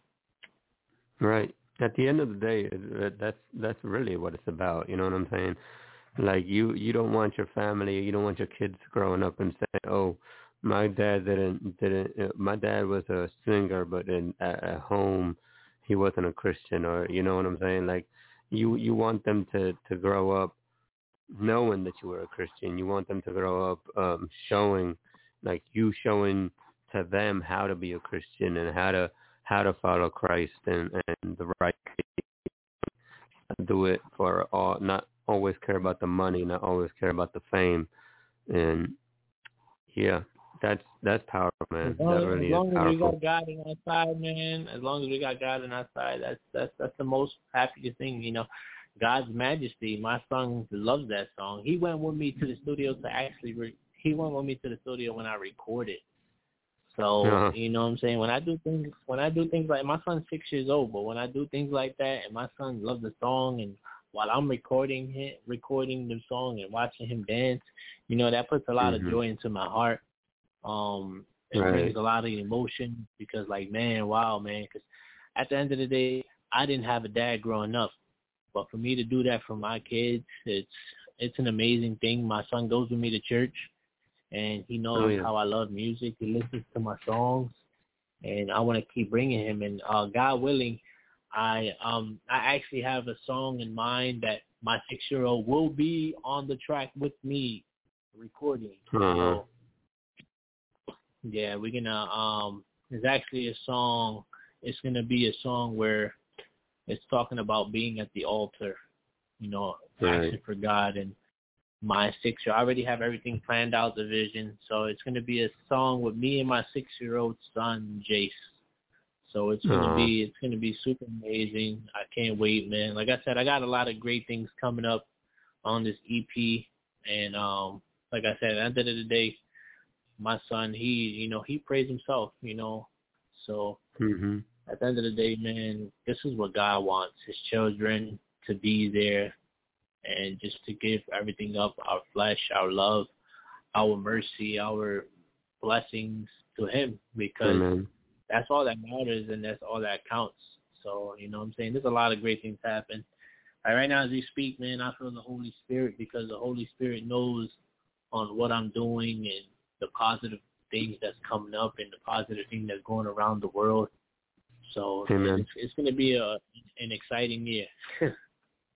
S2: Right. At the end of the day, it- that's that's really what it's about. You know what I'm saying? Like you, you don't want your family, you don't want your kids growing up and saying, "Oh, my dad didn't didn't. Uh, my dad was a singer, but in at, at home, he wasn't a Christian." Or you know what I'm saying? Like you, you want them to to grow up knowing that you were a Christian. You want them to grow up um, showing, like you showing to them how to be a Christian and how to how to follow Christ and and the right do it for all, not always care about the money, not always care about the fame. And yeah, that's that's powerful, man.
S3: As long,
S2: That
S3: as,
S2: really is
S3: long as we
S2: powerful.
S3: got God on our side, man. As long as we got God on our side, that's that's that's the most happiest thing, you know. God's Majesty. My son loves that song. He went with me to the studio to actually. Re- he went with me to the studio when I recorded. So
S2: Uh-huh.
S3: you know what I'm saying. When I do things, when I do things like my son's six years old, but when I do things like that, and my son loves the song, and while I'm recording him, recording the song and watching him dance, you know, that puts a lot
S2: Mhm.
S3: of joy into my heart. Um, it
S2: Right.
S3: brings a lot of emotion because, like, man, wow, man. Because at the end of the day, I didn't have a dad growing up, but for me to do that for my kids, it's it's an amazing thing. My son goes with me to church, and he knows
S2: Oh, yeah.
S3: how I love music. He listens to my songs, and I want to keep bringing him. And uh, God willing, I um I actually have a song in mind that my six-year-old will be on the track with me recording.
S2: Uh-huh.
S3: So yeah, we're gonna um. It's actually a song. It's gonna be a song where it's talking about being at the altar, you know,
S2: Right.
S3: asking for God. And my six year, I already have everything planned out, the vision. So it's gonna be a song with me and my six-year-old son, Jace. So it's gonna
S2: Uh-huh.
S3: be it's gonna be super amazing. I can't wait, man. Like I said, I got a lot of great things coming up on this E P, and um, like I said, at the end of the day, my son, he, you know, he prays himself, you know. So
S2: Mhm.
S3: at the end of the day, man, this is what God wants, his children to be there and just to give everything up, our flesh, our love, our mercy, our blessings to him, because
S2: Amen.
S3: that's all that matters and that's all that counts. So, you know what I'm saying? There's a lot of great things happen. Like right now as we speak, man, I feel the Holy Spirit because the Holy Spirit knows on what I'm doing and the positive things that's coming up and the positive thing that's going around the world. So
S2: Amen.
S3: man, it's, it's going to be a an exciting year.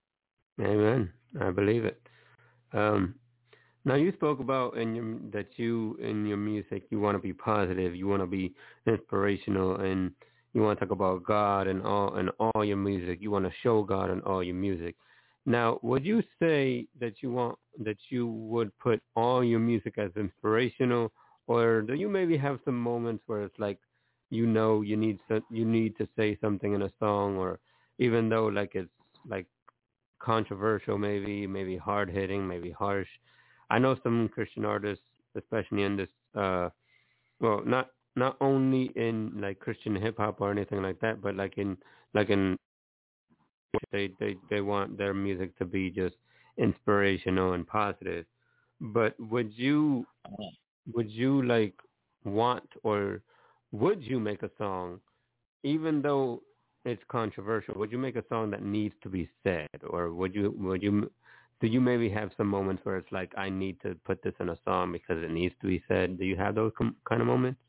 S2: Amen. I believe it. Um, now you spoke about in your that you in your music you want to be positive, you want to be inspirational, and you want to talk about God and all and all your music. You want to show God in all your music. Now, would you say that you want that you would put all your music as inspirational, or do you maybe have some moments where it's like, you know, you need to, you need to say something in a song, or even though like it's like controversial, maybe maybe hard hitting, maybe harsh. I know some Christian artists, especially in this, uh, well, not not only in like Christian hip hop or anything like that, but like in like in They, they they want their music to be just inspirational and positive. But would you would you like want or would you make a song, even though it's controversial? Would you make a song that needs to be said, or would you would you do you maybe have some moments where it's like, I need to put this in a song because it needs to be said? Do you have those com- kind of moments?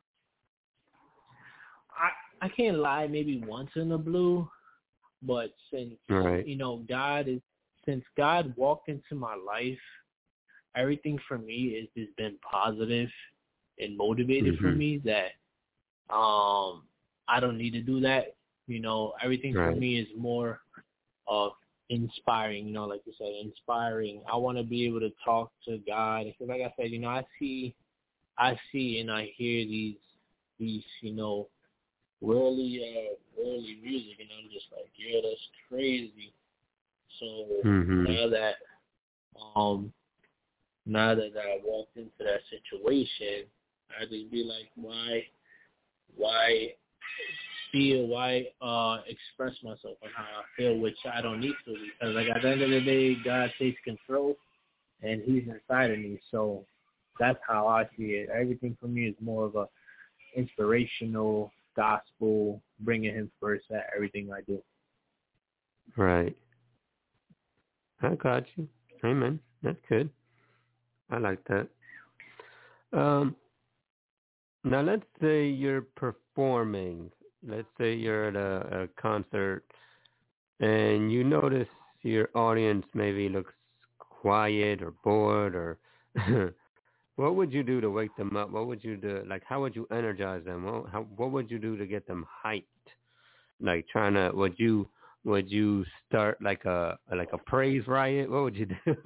S3: I I can't lie. Maybe once in a blue. But since,
S2: right.
S3: you know, God is, since God walked into my life, everything for me has just been positive and motivated mm-hmm. for me that um, I don't need to do that. You know, everything right. for me is more of inspiring, you know, like you said, inspiring. I want to be able to talk to God. Because like I said, you know, I see, I see and I hear these, these, you know, worldly, uh, worldly music, and I'm just like, yeah, that's crazy. So mm-hmm. now that, um, now that I walked into that situation, I just be like, why, why feel, why uh, express myself on how I feel, which I don't need to, because like at the end of the day, God takes control, and He's inside of me. So that's how I see it. Everything for me is more of a inspirational gospel, bringing Him first at everything I do.
S2: Right. I got you. Amen. That's good. I like that. Um, now, let's say you're performing. Let's say you're at a, a concert and you notice your audience maybe looks quiet or bored, or what would you do to wake them up? What would you do? Like, how would you energize them? What, how, what would you do to get them hyped? Like, trying to, would you, would you start like a, like a praise riot? What would you do?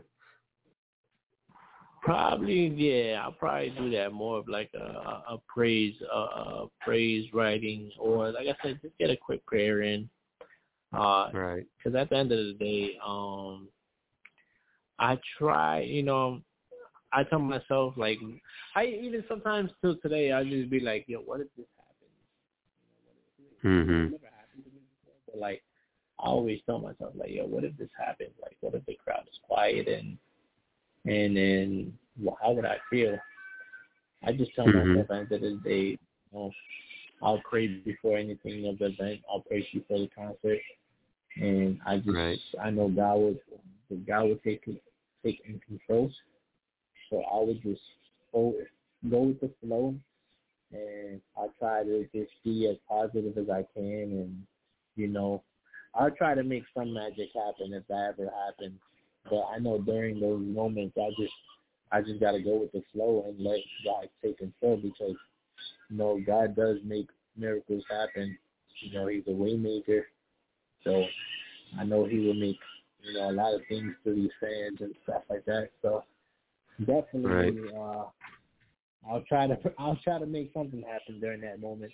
S3: Probably, yeah, I'll probably do that more of like a, a praise, a, a praise writing, or like I said, just get a quick prayer in. Uh,
S2: right.
S3: Because at the end of the day, um, I try, you know, I tell myself, like, I even sometimes till today, I just be like, yo, what if this happens?
S2: Mm-hmm.
S3: It never happened to me before, but like, I always tell myself, like, yo, what if this happens? Like, what if the crowd is quiet and and then well, how would I feel? I just tell mm-hmm. myself at the end of the day, you know, I'll pray before anything of the event. I'll pray before the concert, and I just
S2: right.
S3: I know God would God would take take in control. So I would just go, go with the flow, and I try to just be as positive as I can, and, you know, I'll try to make some magic happen if that ever happens. But I know during those moments, I just I just got to go with the flow and let God take control, because, you know, God does make miracles happen. You know, He's a way maker. So I know He will make, you know, a lot of things to these fans and stuff like that. So definitely,
S2: right.
S3: uh, I'll try to I'll try to make something happen during that moment.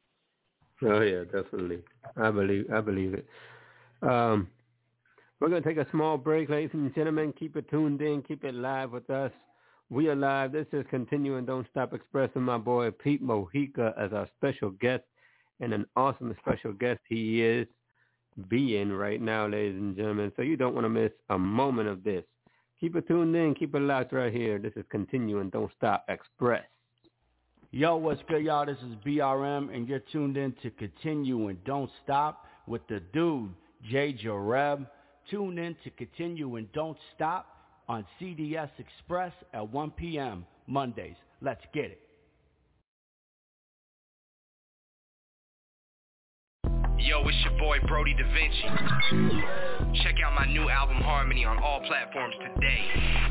S2: Oh yeah, definitely. I believe I believe it. Um, we're gonna take a small break, ladies and gentlemen. Keep it tuned in. Keep it live with us. We are live. This is Continue and Don't Stop Expressing. My boy Pete Mojica as our special guest, and an awesome special guest he is being right now, ladies and gentlemen. So you don't want to miss a moment of this. Keep it tuned in. Keep it locked right here. This is Continue and Don't Stop Express.
S9: Yo, what's good, y'all? This is B R M, and you're tuned in to Continue and Don't Stop with the dude, Jay Jareb. Tune in to Continue and Don't Stop on C D S Express at one p.m. Mondays. Let's get it.
S10: Yo, it's your boy Brody Da Vinci. Check out my new album Harmony on all platforms today.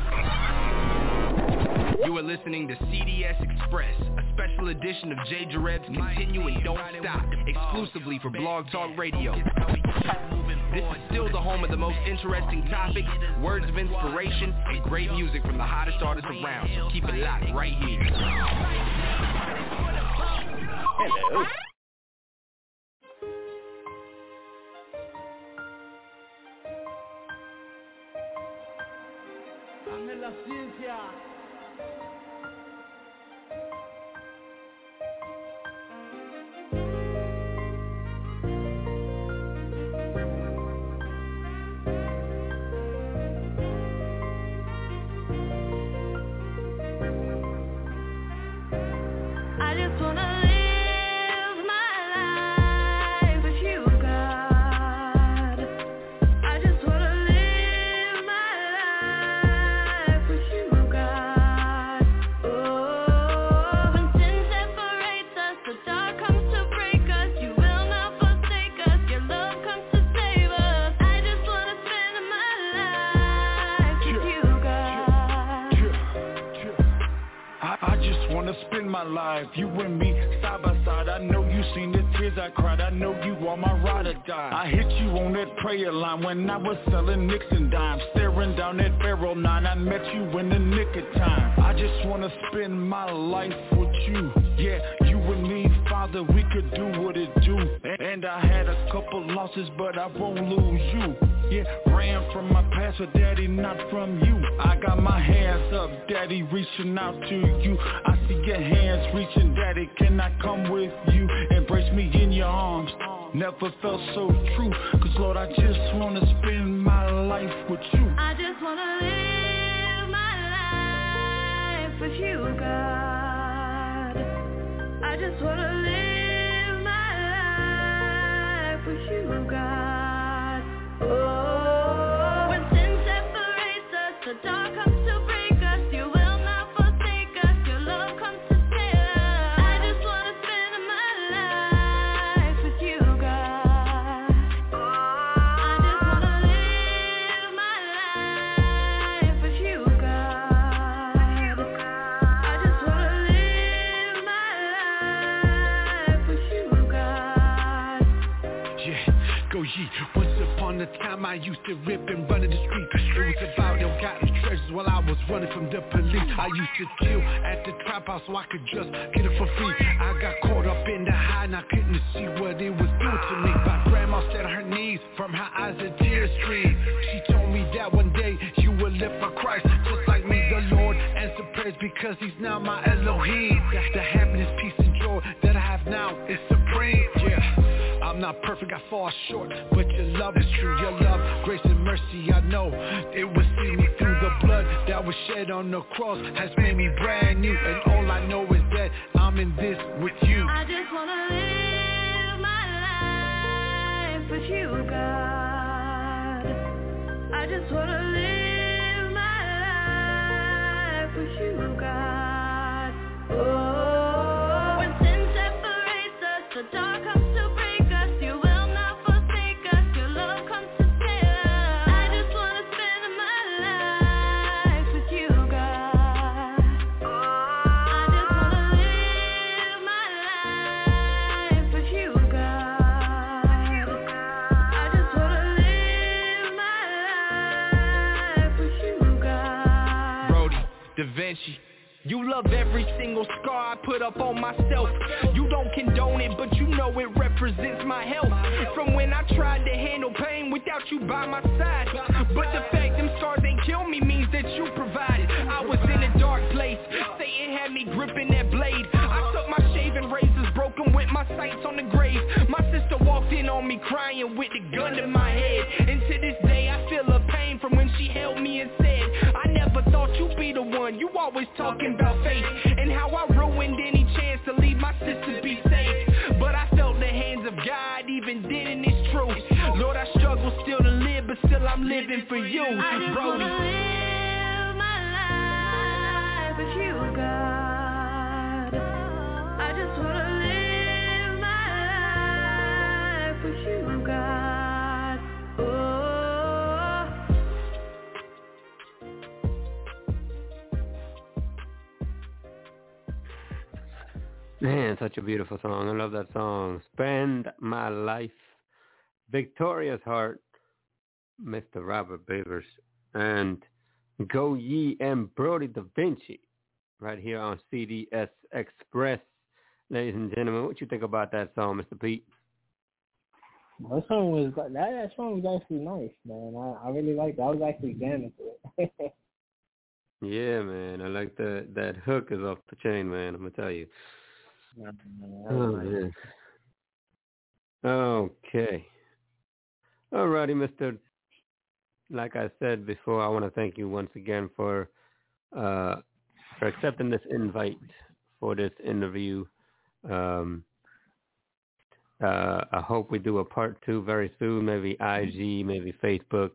S10: You are listening to C D S Express, a special edition of J. Jareb's Continue and Don't Stop, exclusively for Blog Talk Radio. This is still the home of the most interesting topics, words of inspiration, and great music from the hottest artists around, so keep it locked right here. Hello.
S11: La ciencia. I just wanna live my life with you, God. I just wanna live my life with you, God. Oh, when sin separates us, the dark comes to break us. You will not forsake us. Your love comes to save us. I just wanna spend my life with you, God.
S12: I, I just wanna spend my life, you and me, side by side. I know you seen the tears I cried. I know you are my ride or die. I hit you on that prayer line when I was selling nicks and dimes, staring down that Pharaoh nine. I met you in the nick of time. I just wanna spend my life with you. Yeah, you and me, Father, we could do what it do. And I had a couple losses, but I won't lose you. Yeah, ran from my past, but Daddy, not from you. I got my hands up, Daddy, reaching out to you. I see your hands reaching, Daddy, can I come with you? Embrace me in your arms. Never felt so true, cause Lord, I just wanna spend my life with you.
S11: I just wanna live my life with you, God. I just wanna live my life with you, God. Oh, when sin separates us, the dark comes to break us. You will not forsake us. Your love comes to save us. I just wanna spend my life with you, God. I just wanna live my life with you, God. I just wanna live my life with you, God.
S12: Yeah, go ye. Once upon a time I used to rip and run in the street. It was about ill-gotten treasures while I was running from the police. I used to chill at the trap house so I could just get it for free. I got caught up in the high and I couldn't see what it was doing to me. My grandma said on her knees, from her eyes a tear stream. She told me that one day you will live for Christ, just like me. The Lord answered prayers because he's now my Elohim. The happiness, peace, and joy that I have now is supreme. Yeah, I'm not perfect, I fall short, but your love is true. Your love, grace, and mercy, I know it will see me through. The blood that was shed on the cross has made me brand new, and all I know is that I'm in this with you.
S11: I just wanna live my life with you, God. I just wanna live my life with you, God. Oh, when sin separates us, the dark comes to break us. You will not forsake us. Your love comes to save us. I just wanna spend my life with you, God. I just wanna live my life with you, God. I just wanna live my life with you, God.
S10: Brody Da Vinci. You love every single scar I put up on myself. You don't condone it, but you know it represents my health. From when I tried to handle pain without you by my side. But the fact them scars ain't kill me means that you provided. I was in a dark place, Satan had me gripping that blade. I took my shaving razors, broken with my sights on the grave. My sister walked in on me crying with the gun to my head. And to this day I feel her pain from when she held me and said, I never thought you'd be the one. You always talking about faith and how I ruined any chance to leave my sister be safe. But I felt the hands of God even then, and it's true. Lord, I struggle still to live, but still I'm living for you,
S11: I just
S10: Brody.
S11: wanna live my life with you, God. I just wanna live my life with you,
S2: Man, such a beautiful song. I love that song. Spend My Life. Victoria's Heart, Mister Robert Beavers. And Go Ye and Brody Da Vinci right here on C D S Express. Ladies and gentlemen, what you think about that song, Mister Pete?
S3: That song was that, that song was actually nice, man. I, I really liked it. I was actually jamming to it.
S2: Yeah, man. I like that that hook is off the chain, man. I'm gonna tell you.
S3: Yeah, man,
S2: Oh
S3: nice.
S2: man. Okay. Alrighty, Mister Like I said before, I want to thank you once again for uh, for accepting this invite for this interview. Um, uh, I hope we do a part two very soon, maybe I G, maybe Facebook.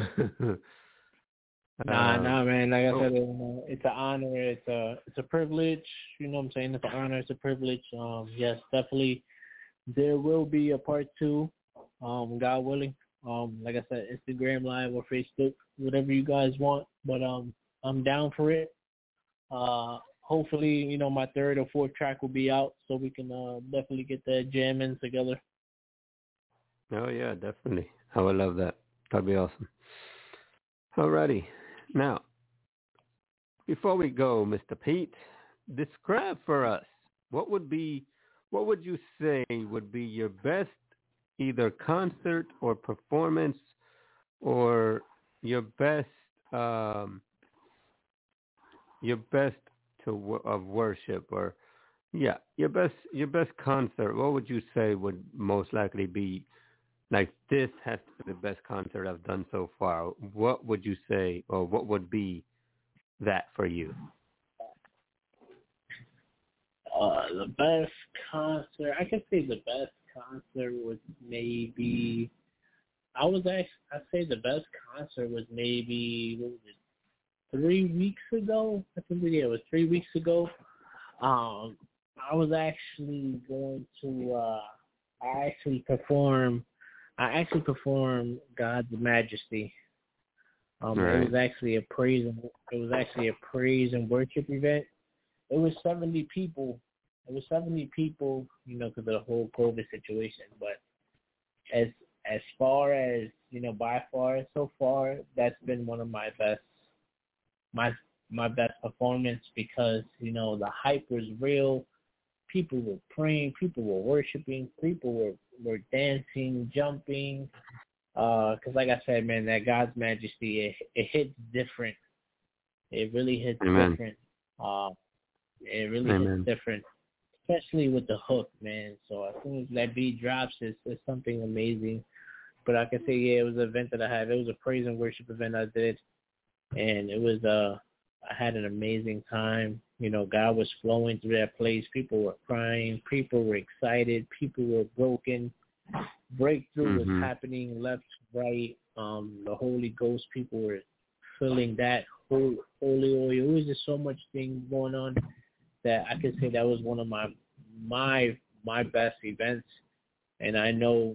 S3: Nah,
S2: um,
S3: nah, man. Like I
S2: oh.
S3: said, uh, it's an honor. It's a, it's a privilege. You know what I'm saying? It's an honor. It's a privilege. Um, yes, definitely. There will be a part two, um, God willing. Um, like I said, Instagram Live or Facebook, whatever you guys want. But um, I'm down for it. Uh, hopefully, you know, my third or fourth track will be out, so we can uh, definitely get that jamming together.
S2: Oh yeah, definitely. I would love that. That'd be awesome. Alrighty. Now, before we go, Mister Pete, describe for us what would be, what would you say would be your best either concert or performance, or your best, um, your best to of worship, or yeah, your best your best concert. What would you say would most likely be? Like, this has to be the best concert I've done so far. What would you say, or what would be that for you?
S3: Uh, the best concert, I could say the best concert was maybe, I was actually, I'd say the best concert was maybe, what was it, three weeks ago? I think yeah, it was three weeks ago. Um, I was actually going to, uh, I actually performed I actually performed God's Majesty. Um, right. It was actually a praise. And, it was actually a praise and worship event. It was seventy people. It was seventy people, you know, because of the whole COVID situation. But as as far as you know, by far so far, that's been one of my best my my best performance because you know the hype was real. People were praying. People were worshiping. People were, were dancing, jumping. Because, uh, like I said, man, that God's Majesty, it, it hits different. It really hits Amen. different. Uh, it really
S2: Amen.
S3: hits different, especially with the hook, man. So as soon as that beat drops, it's, it's something amazing. But I can say, yeah, it was an event that I had. It was a praise and worship event I did. And it was, uh, I had an amazing time. You know, God was flowing through that place. People were crying. People were excited. People were broken. Breakthrough mm-hmm. was happening left, right. Um, the Holy Ghost, people were feeling that holy, holy oil. It was just so much things going on that I could say that was one of my my my best events. And I know,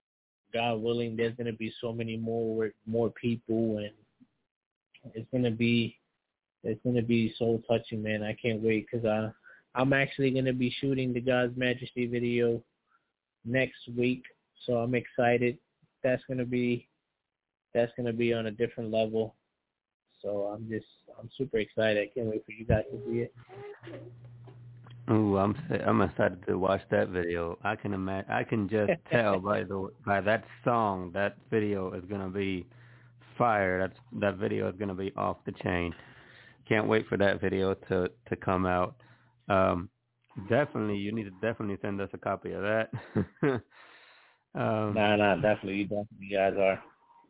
S3: God willing, there's going to be so many more more people, and it's going to be It's going to be so touching, man. I can't wait because I, I'm actually going to be shooting the God's Majesty video next week. So I'm excited. That's going to be, that's going to be on a different level. So I'm just, I'm super excited. I can't wait for you guys to see it.
S2: Ooh, I'm I'm excited to watch that video. I can imagine, I can just tell by the by that song, that video is going to be fire. That's that video is going to be off the chain. Can't wait for that video to, to come out. Um, definitely, you need to definitely send us a copy of that. um,
S3: nah, nah, definitely, you definitely you guys are.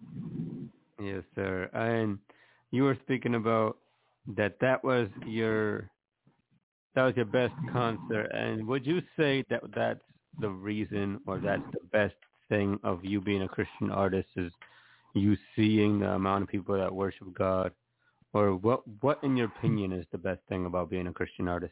S2: Yes, sir. And you were speaking about that. That was your that was your best concert. And would you say that that's the reason, or that's the best thing of you being a Christian artist, is you seeing the amount of people that worship God? Or what, what, in your opinion, is the best thing about being a Christian artist?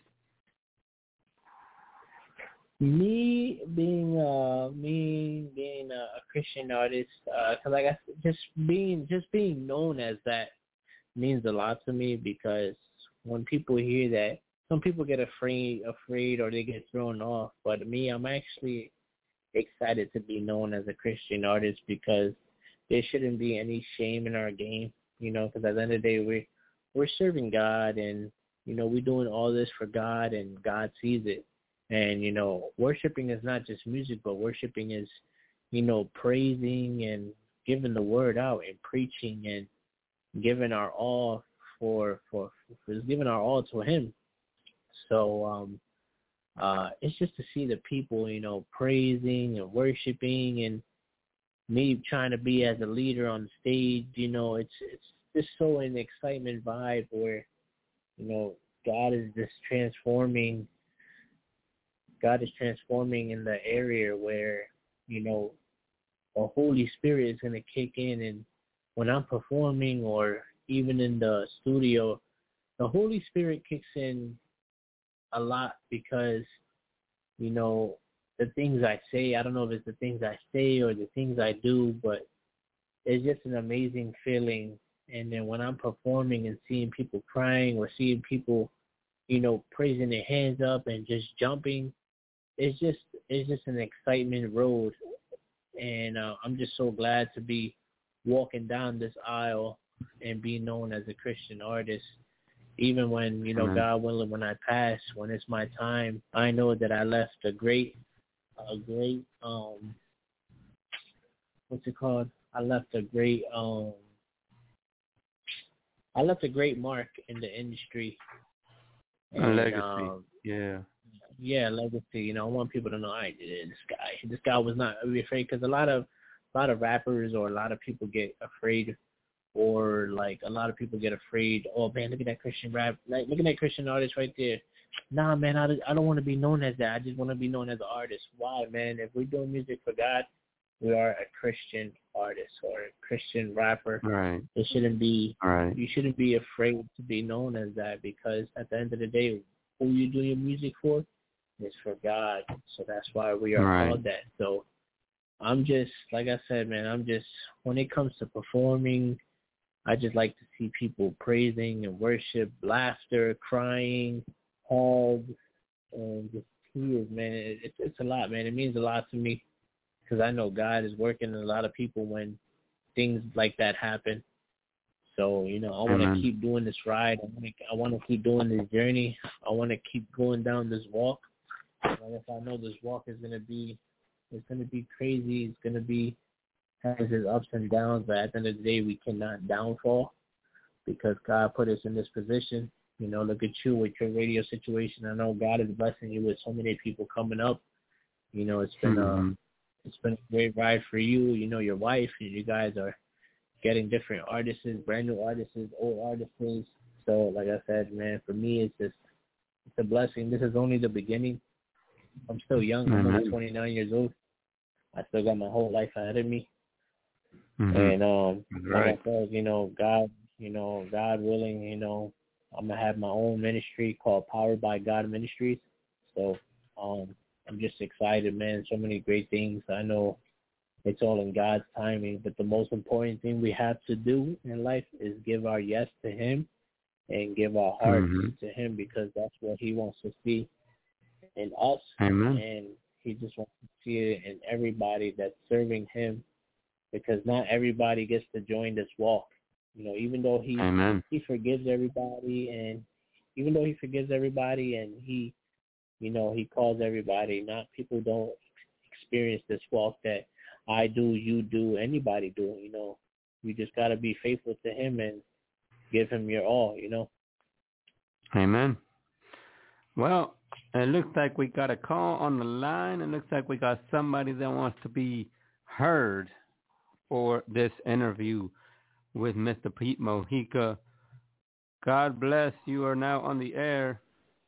S3: Me being uh me being a, a Christian artist, because uh, like I said, just being just being known as that means a lot to me. Because when people hear that, some people get afraid, afraid, or they get thrown off. But me, I'm actually excited to be known as a Christian artist because there shouldn't be any shame in our game, you know, because at the end of the day, we're, we're serving God and, you know, we're doing all this for God and God sees it. And, you know, worshiping is not just music, but worshiping is, you know, praising and giving the word out and preaching and giving our all for, for, for giving our all to him. So, um, uh, it's just to see the people, you know, praising and worshiping and me trying to be as a leader on the stage, you know, it's, it's just so an excitement vibe where, you know, God is just transforming, God is transforming in the area where, you know, the Holy Spirit is going to kick in. And when I'm performing or even in the studio, the Holy Spirit kicks in a lot because, you know, the things I say, I don't know if it's the things I say or the things I do, but it's just an amazing feeling. And then when I'm performing and seeing people crying or seeing people, you know, praising their hands up and just jumping, it's just it's just an excitement road. And uh, I'm just so glad to be walking down this aisle and be known as a Christian artist. Even when, you know, mm-hmm. God willing, when I pass, when it's my time, I know that I left a great, a great, um, what's it called? I left a great, um, I left a great mark in the industry.
S2: And, a legacy, um, yeah.
S3: Yeah, legacy. You know, I want people to know, I did this guy. This guy was not afraid because a lot of, a lot of rappers or a lot of people get afraid. Or, like, a lot of people get afraid, oh, man, look at that Christian rap. Like, look at that Christian artist right there. Nah, man, I, I don't want to be known as that. I just want to be known as an artist. Why, man? If we're doing music for God, we are a Christian artist or a Christian rapper.
S2: Right.
S3: It shouldn't be,
S2: right.
S3: You shouldn't be afraid to be known as that because at the end of the day, who you doing your music for is for God. So that's why we are
S2: right.
S3: called that. So I'm just, like I said, man, I'm just, when it comes to performing, I just like to see people praising and worship, laughter, crying, hugs, and just tears, man. It, it's it's a lot, man. It means a lot to me because I know God is working in a lot of people when things like that happen. So, you know, I want to keep doing this ride. I want to keep doing this journey. I want to keep going down this walk. Like if I know this walk is going to be, it's going to be crazy. It's going to be, has its ups and downs, but at the end of the day, we cannot downfall because God put us in this position. You know, look at you with your radio situation. I know God is blessing you with so many people coming up. You know, it's been mm-hmm. a, it's been a great ride for you. You know, your wife, you guys are getting different artists, brand new artists, old artists. So, like I said, man, for me, it's just, it's a blessing. This is only the beginning. I'm still young. Mm-hmm. I'm only twenty-nine years old. I still got my whole life ahead of me. Mm-hmm. And um, right. like I said, you know, God, you know, God willing, you know, I'm gonna have my own ministry called Powered by God Ministries. So um, I'm just excited, man. So many great things. I know it's all in God's timing, but the most important thing we have to do in life is give our yes to Him and give our heart mm-hmm. to Him because that's what He wants to see in us.
S2: Amen.
S3: And He just wants to see it in everybody that's serving Him. Because not everybody gets to join this walk. You know, even though he
S2: Amen.
S3: he forgives everybody and even though he forgives everybody and he, you know, he calls everybody, not people don't experience this walk that I do, you do, anybody do, you know. You just got to be faithful to him and give him your all, you know.
S2: Amen. Well, it looks like we got a call on the line. It looks like we got somebody that wants to be heard for this interview with Mister Pete Mojica. God bless. You are now on the air.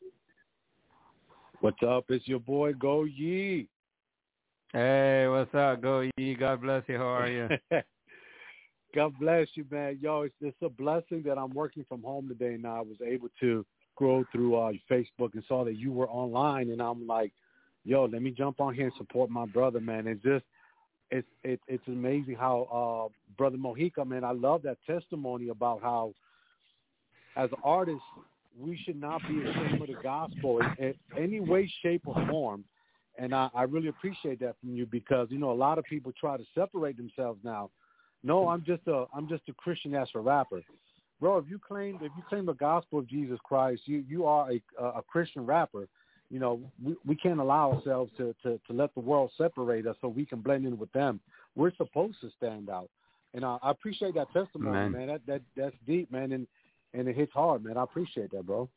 S13: What's up? It's your boy, Go Yee.
S2: Hey, what's up, Go Yee? God bless you. How are you?
S13: God bless you, man. Yo, it's, it's a blessing that I'm working from home today. Now I was able to scroll through uh, Facebook and saw that you were online, and I'm like, yo, let me jump on here and support my brother, man. It's just, It's it, it's amazing how uh, Brother Mojica, man, I love that testimony about how, as an artist, we should not be ashamed of the gospel in, in any way, shape, or form. And I, I really appreciate that from you because, you know, a lot of people try to separate themselves now. No, I'm just a I'm just a Christian as a rapper. Bro, if you claim if you claim the gospel of Jesus Christ, you, you are a, a Christian rapper. You know, we, we can't allow ourselves to, to, to let the world separate us so we can blend in with them. We're supposed to stand out. And I, I appreciate that testimony, man. man. That that that's deep, man, and, and it hits hard, man. I appreciate that, bro.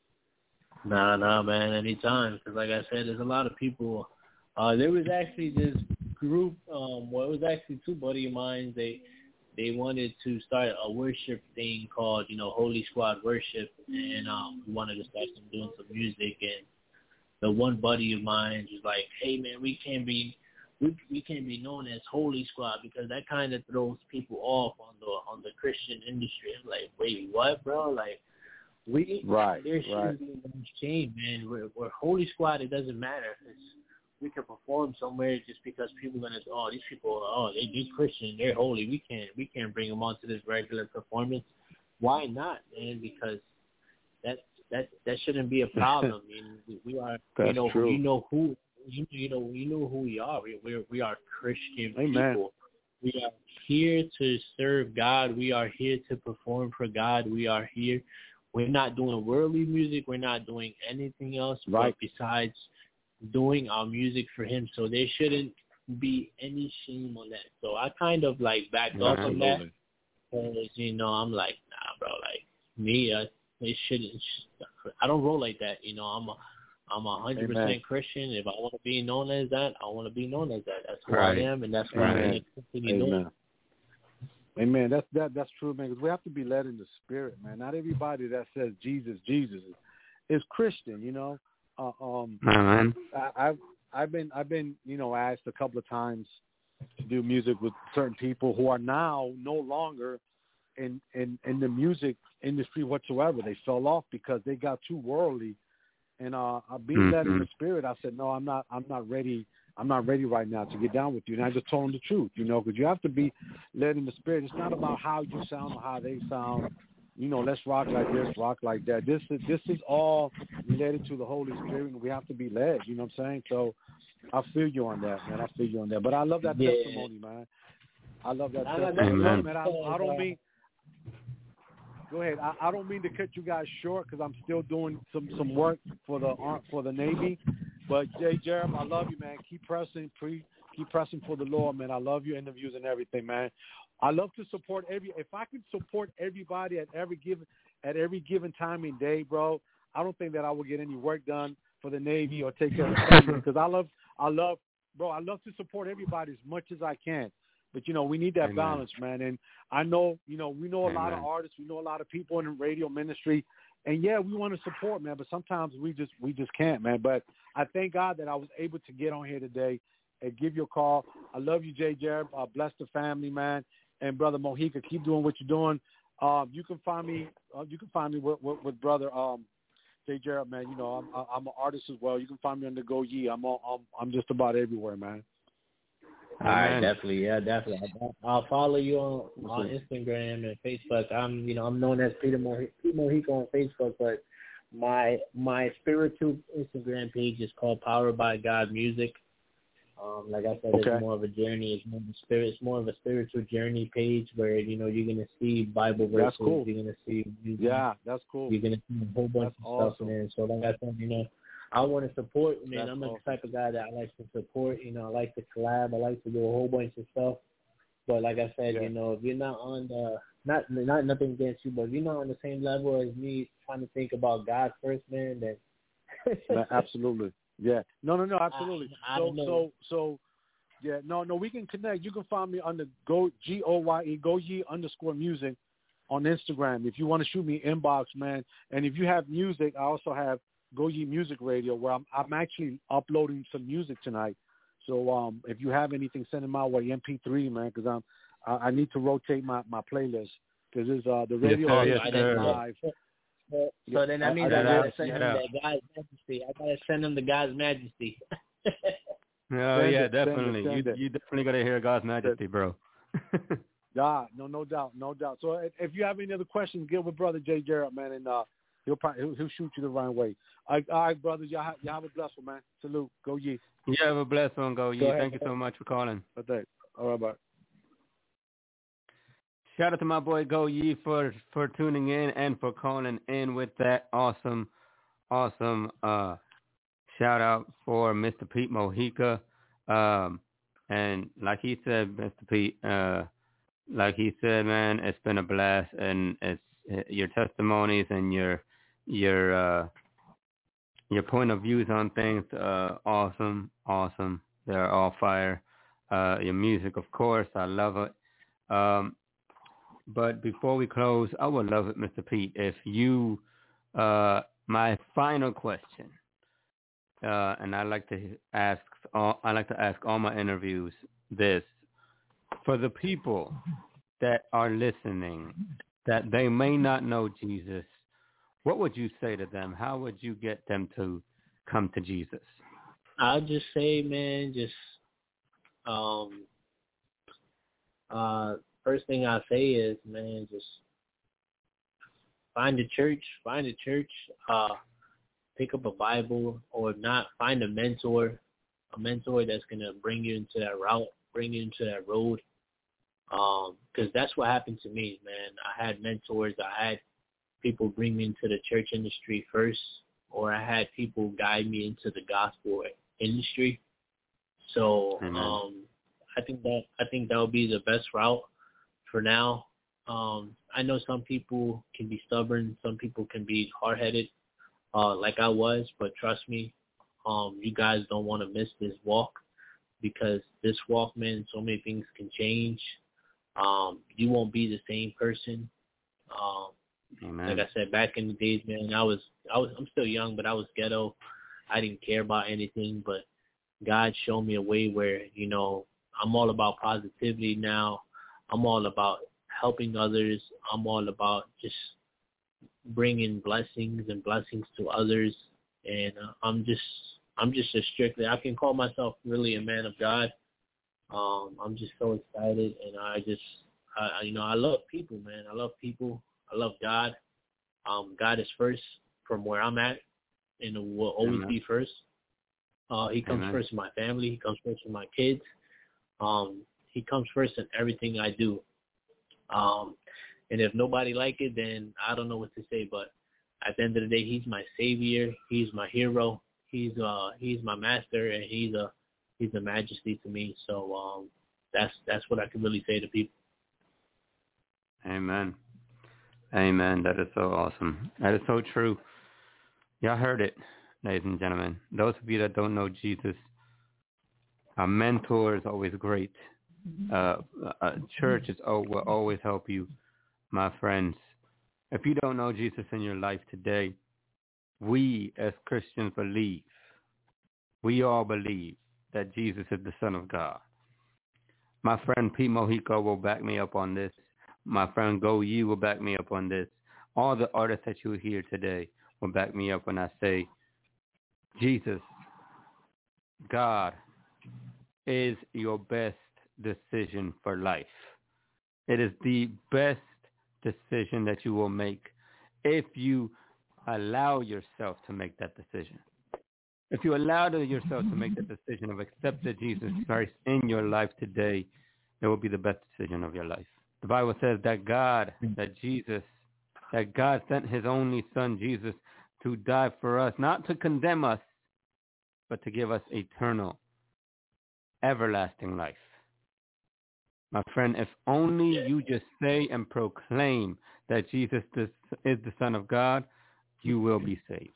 S3: Nah, nah, man, anytime. Because like I said, there's a lot of people. Uh, there was actually this group, um, well, it was actually two buddy of mine. They they wanted to start a worship thing called, you know, Holy Squad Worship. And um, we wanted to start some, doing some music. And the one buddy of mine was like, hey, man, we can't be we we can't be known as Holy Squad because that kind of throws people off on the on the Christian industry. I'm like, wait, what, bro? Like, we
S13: right,
S3: there shouldn't
S13: right.
S3: be no shame, man. We're, we're Holy Squad. It doesn't matter. It's, we can perform somewhere just because people are gonna, oh, these people, oh, they be Christian, they're holy. We can't we can't bring them onto this regular performance. Why not, man? Because that that that shouldn't be a problem. I mean, we, we are,
S13: That's
S3: you know,
S13: true.
S3: you know who. You, you know, we know who we are. We we we are Christian
S13: Amen.
S3: people. We are here to serve God. We are here to perform for God. We are here. We're not doing worldly music. We're not doing anything else
S13: right.
S3: but besides doing our music for Him. So there shouldn't be any shame on that. So I kind of like backed
S13: yeah,
S3: off on that
S13: absolutely.
S3: because, you know, I'm like, nah, bro. Like me, uh, it shouldn't. I don't roll like that. You know, I'm a I'm a hundred percent Christian. If I want to be known as that, I want to be known as that. That's who
S13: right.
S3: I am, and that's what
S13: Amen.
S3: I'm going to continue
S13: Amen.
S3: doing.
S13: Amen. That's that. That's true, man. Because we have to be led in the Spirit, man. Not everybody that says Jesus, Jesus is Christian. You know. Uh, um,
S2: Amen.
S13: I, I've I've been I've been you know asked a couple of times to do music with certain people who are now no longer in in in the music industry whatsoever. They fell off because they got too worldly. And uh, being mm-hmm. led in the Spirit, I said, no, I'm not. I'm not ready. I'm not ready right now to get down with you. And I just told them the truth, you know, because you have to be led in the Spirit. It's not about how you sound or how they sound. You know, let's rock like this, rock like that. This is this is all related to the Holy Spirit, and we have to be led. You know what I'm saying? So I feel you on that, man. I feel you on that. But I love that
S3: yeah.
S13: testimony, man. I love that
S3: I
S13: testimony,
S3: love
S13: man. I, I don't mean. Go ahead. I, I don't mean to cut you guys short because I'm still doing some, some work for the for the Navy. But Jay Jerem, I love you, man. Keep pressing, pre, keep pressing for the Lord, man. I love your interviews and everything, man. I love to support every. If I could support everybody at every given at every given time and day, bro, I don't think that I will get any work done for the Navy or take care of the family because I love, I love, bro. I love to support everybody as much as I can. But, you know, we need that Amen. balance, man. And I know, you know, we know a Amen. lot of artists. We know a lot of people in the radio ministry. And, yeah, we want to support, man. But sometimes we just we just can't, man. But I thank God that I was able to get on here today and give you a call. I love you, Jay Jerem. Uh, bless the family, man. And, Brother Mojica, keep doing what you're doing. Um, you can find me uh, you can find me with, with, with Brother um, Jay Jerem, man. You know, I'm, I'm an artist as well. You can find me on the Go Ye. I'm, all, I'm, I'm just about everywhere, man.
S3: All right, definitely, yeah, definitely. I'll, I'll follow you on, on Instagram and Facebook. I'm, you know, I'm known as Peter Mojica, Peter Mojica on Facebook, but my my spiritual Instagram page is called Powered by God Music. Um, like I said, okay. It's more of a journey. It's more of a spirit. It's more of a spiritual journey page where you know you're gonna see Bible verses.
S13: That's cool.
S3: You're gonna see music.
S13: Yeah, that's cool.
S3: You're gonna see a whole bunch
S13: that's
S3: of
S13: awesome.
S3: stuff, man. So like I said, you know. I want to support, man.
S13: That's
S3: I'm
S13: awesome.
S3: the type of guy that I like to support. You know, I like to collab. I like to do a whole bunch of stuff. But like I said,
S13: yeah.
S3: you know, if you're not on the, not not nothing against you, but if you're not on the same level as me, trying to think about God first, man, then.
S13: no, absolutely. Yeah. No, no, no, absolutely.
S3: I, I
S13: so,
S3: don't know.
S13: so, so, yeah. No, no, we can connect. You can find me on the Go G O Y E Go Ye underscore music on Instagram. If you want to shoot me inbox, man, and if you have music, I also have Go Ye Music Radio, where I'm I'm actually uploading some music tonight. So um, if you have anything, send them my way, M P three, man, because I'm I, I need to rotate my, my playlist because it's uh the radio
S2: yes,
S13: is
S2: sir, yes,
S13: live.
S3: So, so
S13: yeah,
S3: then that means
S13: I,
S3: I,
S13: I
S3: gotta
S13: gotta,
S3: send him the God's Majesty. I gotta send him the God's Majesty.
S2: Oh
S13: send
S2: yeah,
S13: it,
S2: definitely.
S13: Send it, send
S2: you
S13: it.
S2: you definitely gotta hear God's Majesty, bro.
S13: Yeah, no, no doubt, no doubt. So if, if you have any other questions, get with Brother Jay Jerem, man, and uh, He'll probably he'll, he'll shoot you the right way. All right, all right brothers. Y'all, y'all have a blessed one, man. Salute. Go Ye.
S2: You have a blessed one. Go Ye.
S13: Go ahead.
S2: Thank you so much for calling.
S13: Okay. All right, bye.
S2: Shout out to my boy Go Ye for, for tuning in and for calling in with that awesome, awesome uh, shout out for Mister Pete Mojica. Um, and like he said, Mister Pete, uh, like he said, man, it's been a blast, and it's your testimonies and your your uh, your point of views on things, uh, awesome, awesome. They're all fire. Uh, your music, of course, I love it. Um, But before we close, I would love it, Mister Pete, if you, uh, my final question, uh, and I like to ask, all, I like to ask all my interviews this: for the people that are listening, that they may not know Jesus, what would you say to them? How would you get them to come to Jesus?
S3: I'll just say, man, just um, uh. First thing I say is, man, just find a church, find a church, uh, pick up a Bible, or if not, find a mentor, a mentor that's going to bring you into that route, bring you into that road, um, because that's what happened to me, man. I had mentors. I had people bring me into the church industry first, or I had people guide me into the gospel industry. So um, I think that I think that would be the best route. For now, um, I know some people can be stubborn. Some people can be hard-headed, uh, like I was. But trust me, um, you guys don't want to miss this walk, because this walk, man, so many things can change. Um, you won't be the same person. Um,
S2: Amen.
S3: like I said, back in the days, man, I was, I was, I'm still young, but I was ghetto. I didn't care about anything. But God showed me a way where, you know, I'm all about positivity now. I'm all about helping others. I'm all about just bringing blessings and blessings to others. And uh, I'm just, I'm just a strictly, I can call myself really a man of God. Um, I'm just so excited, and I just, I, you know, I love people, man. I love people. I love God. Um, God is first from where I'm at, and will always
S2: Amen.
S3: be first. Uh, he comes
S2: Amen.
S3: first in my family. He comes first in my kids. Um, He comes first in everything I do. Um, and if nobody like it, then I don't know what to say. But at the end of the day, he's my savior. He's my hero. He's uh he's my master, and he's a he's a majesty to me. So um, that's that's what I can really say to people.
S2: Amen. Amen. That is so awesome. That is so true. Y'all heard it, ladies and gentlemen. Those of you that don't know Jesus, a mentor is always great. Uh, a church is, oh, will always help you, my friends. If you don't know Jesus in your life today, we as Christians believe, we all believe that Jesus is the Son of God. My friend Pete Mojica will back me up on this. My friend Go Ye will back me up on this. All the artists that you hear today will back me up when I say Jesus, God, is your best decision for life. It is the best decision that you will make if you allow yourself to make that decision. If you allow yourself to make the decision of accepting Jesus Christ in your life today, it will be the best decision of your life. The Bible says that God, that Jesus, that God sent his only son, Jesus, to die for us, not to condemn us, but to give us eternal, everlasting life. My friend, if only you just say and proclaim that Jesus is the Son of God, you will be saved.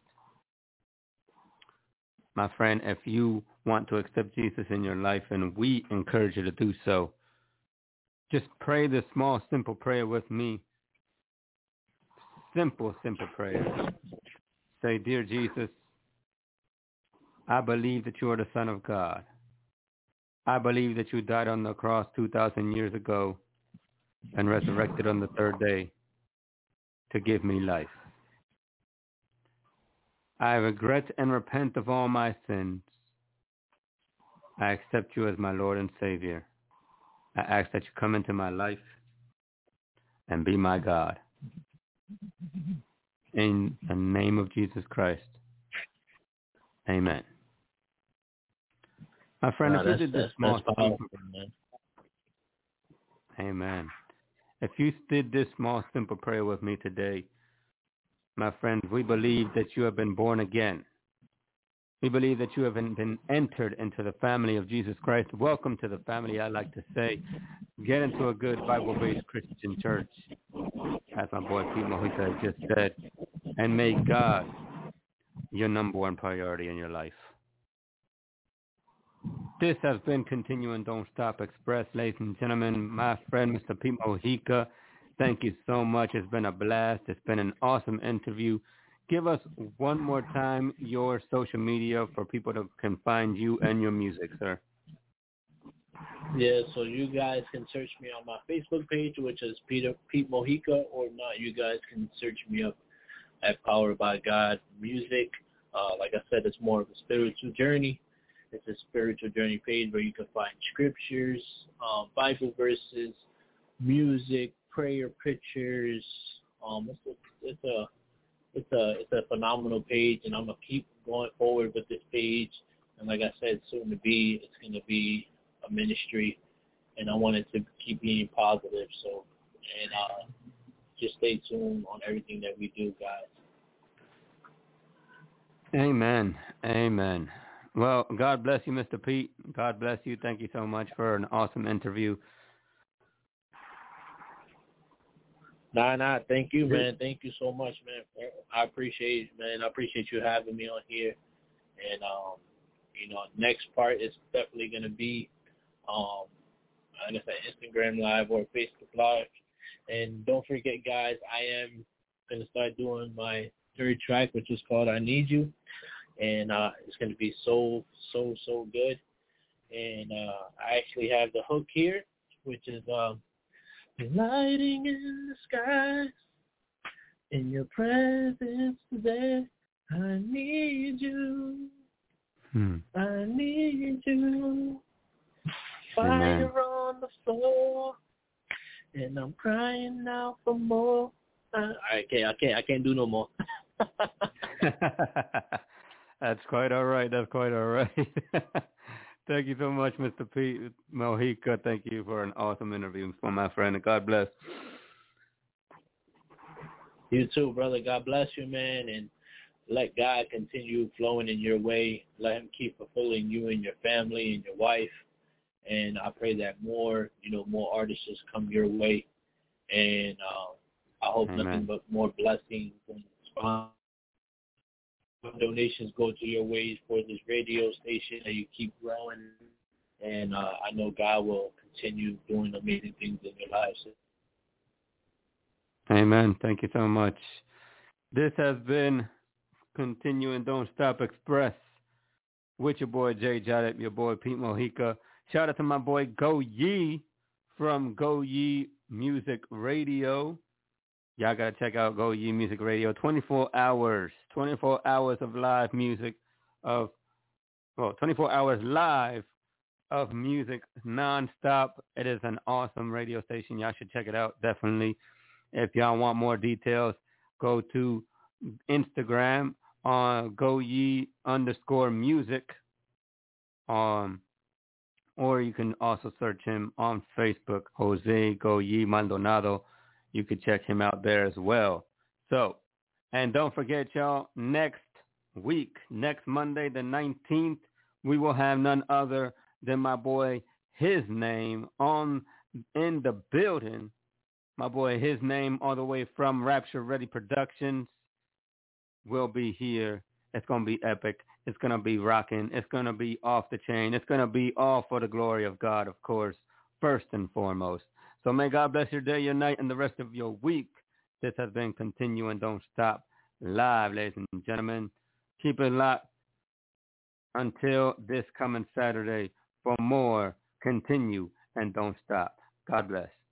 S2: My friend, if you want to accept Jesus in your life, and we encourage you to do so, just pray this small, simple prayer with me. Simple, simple prayer. Say, Dear Jesus, I believe that you are the Son of God. I believe that you died on the cross two thousand years ago and resurrected on the third day to give me life. I regret and repent of all my sins. I accept you as my Lord and Savior. I ask that you come into my life and be my God. In the name of Jesus Christ. Amen. My friend,
S3: No,
S2: if you
S3: that's,
S2: did this
S3: that's,
S2: small
S3: that's powerful, man.
S2: Amen. If you did this small, simple prayer with me today, my friends, we believe that you have been born again. We believe that you have been, been entered into the family of Jesus Christ. Welcome to the family, I like to say. Get into a good Bible-based Christian church, as my boy Pete Mojica just said, and make God your number one priority in your life. This has been Continuing Don't Stop Express, ladies and gentlemen. My friend, Mister Pete Mojica, thank you so much. It's been a blast. It's been an awesome interview. Give us one more time your social media for people that can find you and your music, sir.
S3: Yeah, so you guys can search me on my Facebook page, which is Peter Pete Mojica, or not, you guys can search me up at Powered by God Music. Uh, like I said, it's more of a spiritual journey. It's a spiritual journey page where you can find scriptures, um, Bible verses, music, prayer pictures. Um, it's a, it's a it's a it's a phenomenal page, and I'm gonna keep going forward with this page. And like I said, soon to be, it's gonna be a ministry, and I want it to keep being positive. So, and uh, just stay tuned on everything that we do, guys.
S2: Amen. Amen. Well, God bless you, Mister Pete. God bless you. Thank you so much for an awesome interview.
S3: Nah, nah. Thank you, man. Thank you so much, man. I appreciate it, man. I appreciate you having me on here. And, um, you know, next part is definitely going to be, um, like I said, Instagram Live or Facebook Live. And don't forget, guys, I am going to start doing my third track, which is called I Need You. And uh, it's going to be so, so, so good. And uh, I actually have the hook here, which is um, lighting in the skies, in your presence today. I need you.
S2: Hmm.
S3: I need you.
S2: Amen.
S3: Fire on the floor, and I'm crying out for more. Uh, I can't. I can't. I can't do no more.
S2: That's quite all right. That's quite all right. Thank you so much, Mister Pete Mojica. Thank you for an awesome interview for my friend. And God bless.
S3: You too, brother. God bless you, man. And let God continue flowing in your way. Let him keep fulfilling you and your family and your wife. And I pray that more, you know, more artists come your way. And uh, I hope
S2: Amen.
S3: Nothing but more blessings and sponsors. Donations go to your ways for this radio station, and you keep growing. And uh, I know God will continue doing amazing things in your lives.
S2: Amen. Thank you so much. This has been Continuing Don't Stop Express with your boy Jay Jadip, your boy Pete Mojica. Shout out to my boy Go Ye from Go Ye Music Radio. Y'all got to check out Go Ye Music Radio. twenty-four hours. twenty-four hours of live music of, well, twenty-four hours live of music nonstop. It is an awesome radio station. Y'all should check it out, definitely. If y'all want more details, go to Instagram on Go Ye underscore music. Um, or you can also search him on Facebook, Jose Go Ye Maldonado. You could check him out there as well. So, and don't forget, y'all, next week, next Monday, the nineteenth, we will have none other than my boy, His Name, on in the building. My boy, His Name, all the way from Rapture Ready Productions, will be here. It's going to be epic. It's going to be rocking. It's going to be off the chain. It's going to be all for the glory of God, of course, first and foremost. So may God bless your day, your night, and the rest of your week. This has been Continuing Don't Stop live, ladies and gentlemen. Keep it locked until this coming Saturday for more Continue and Don't Stop. God bless.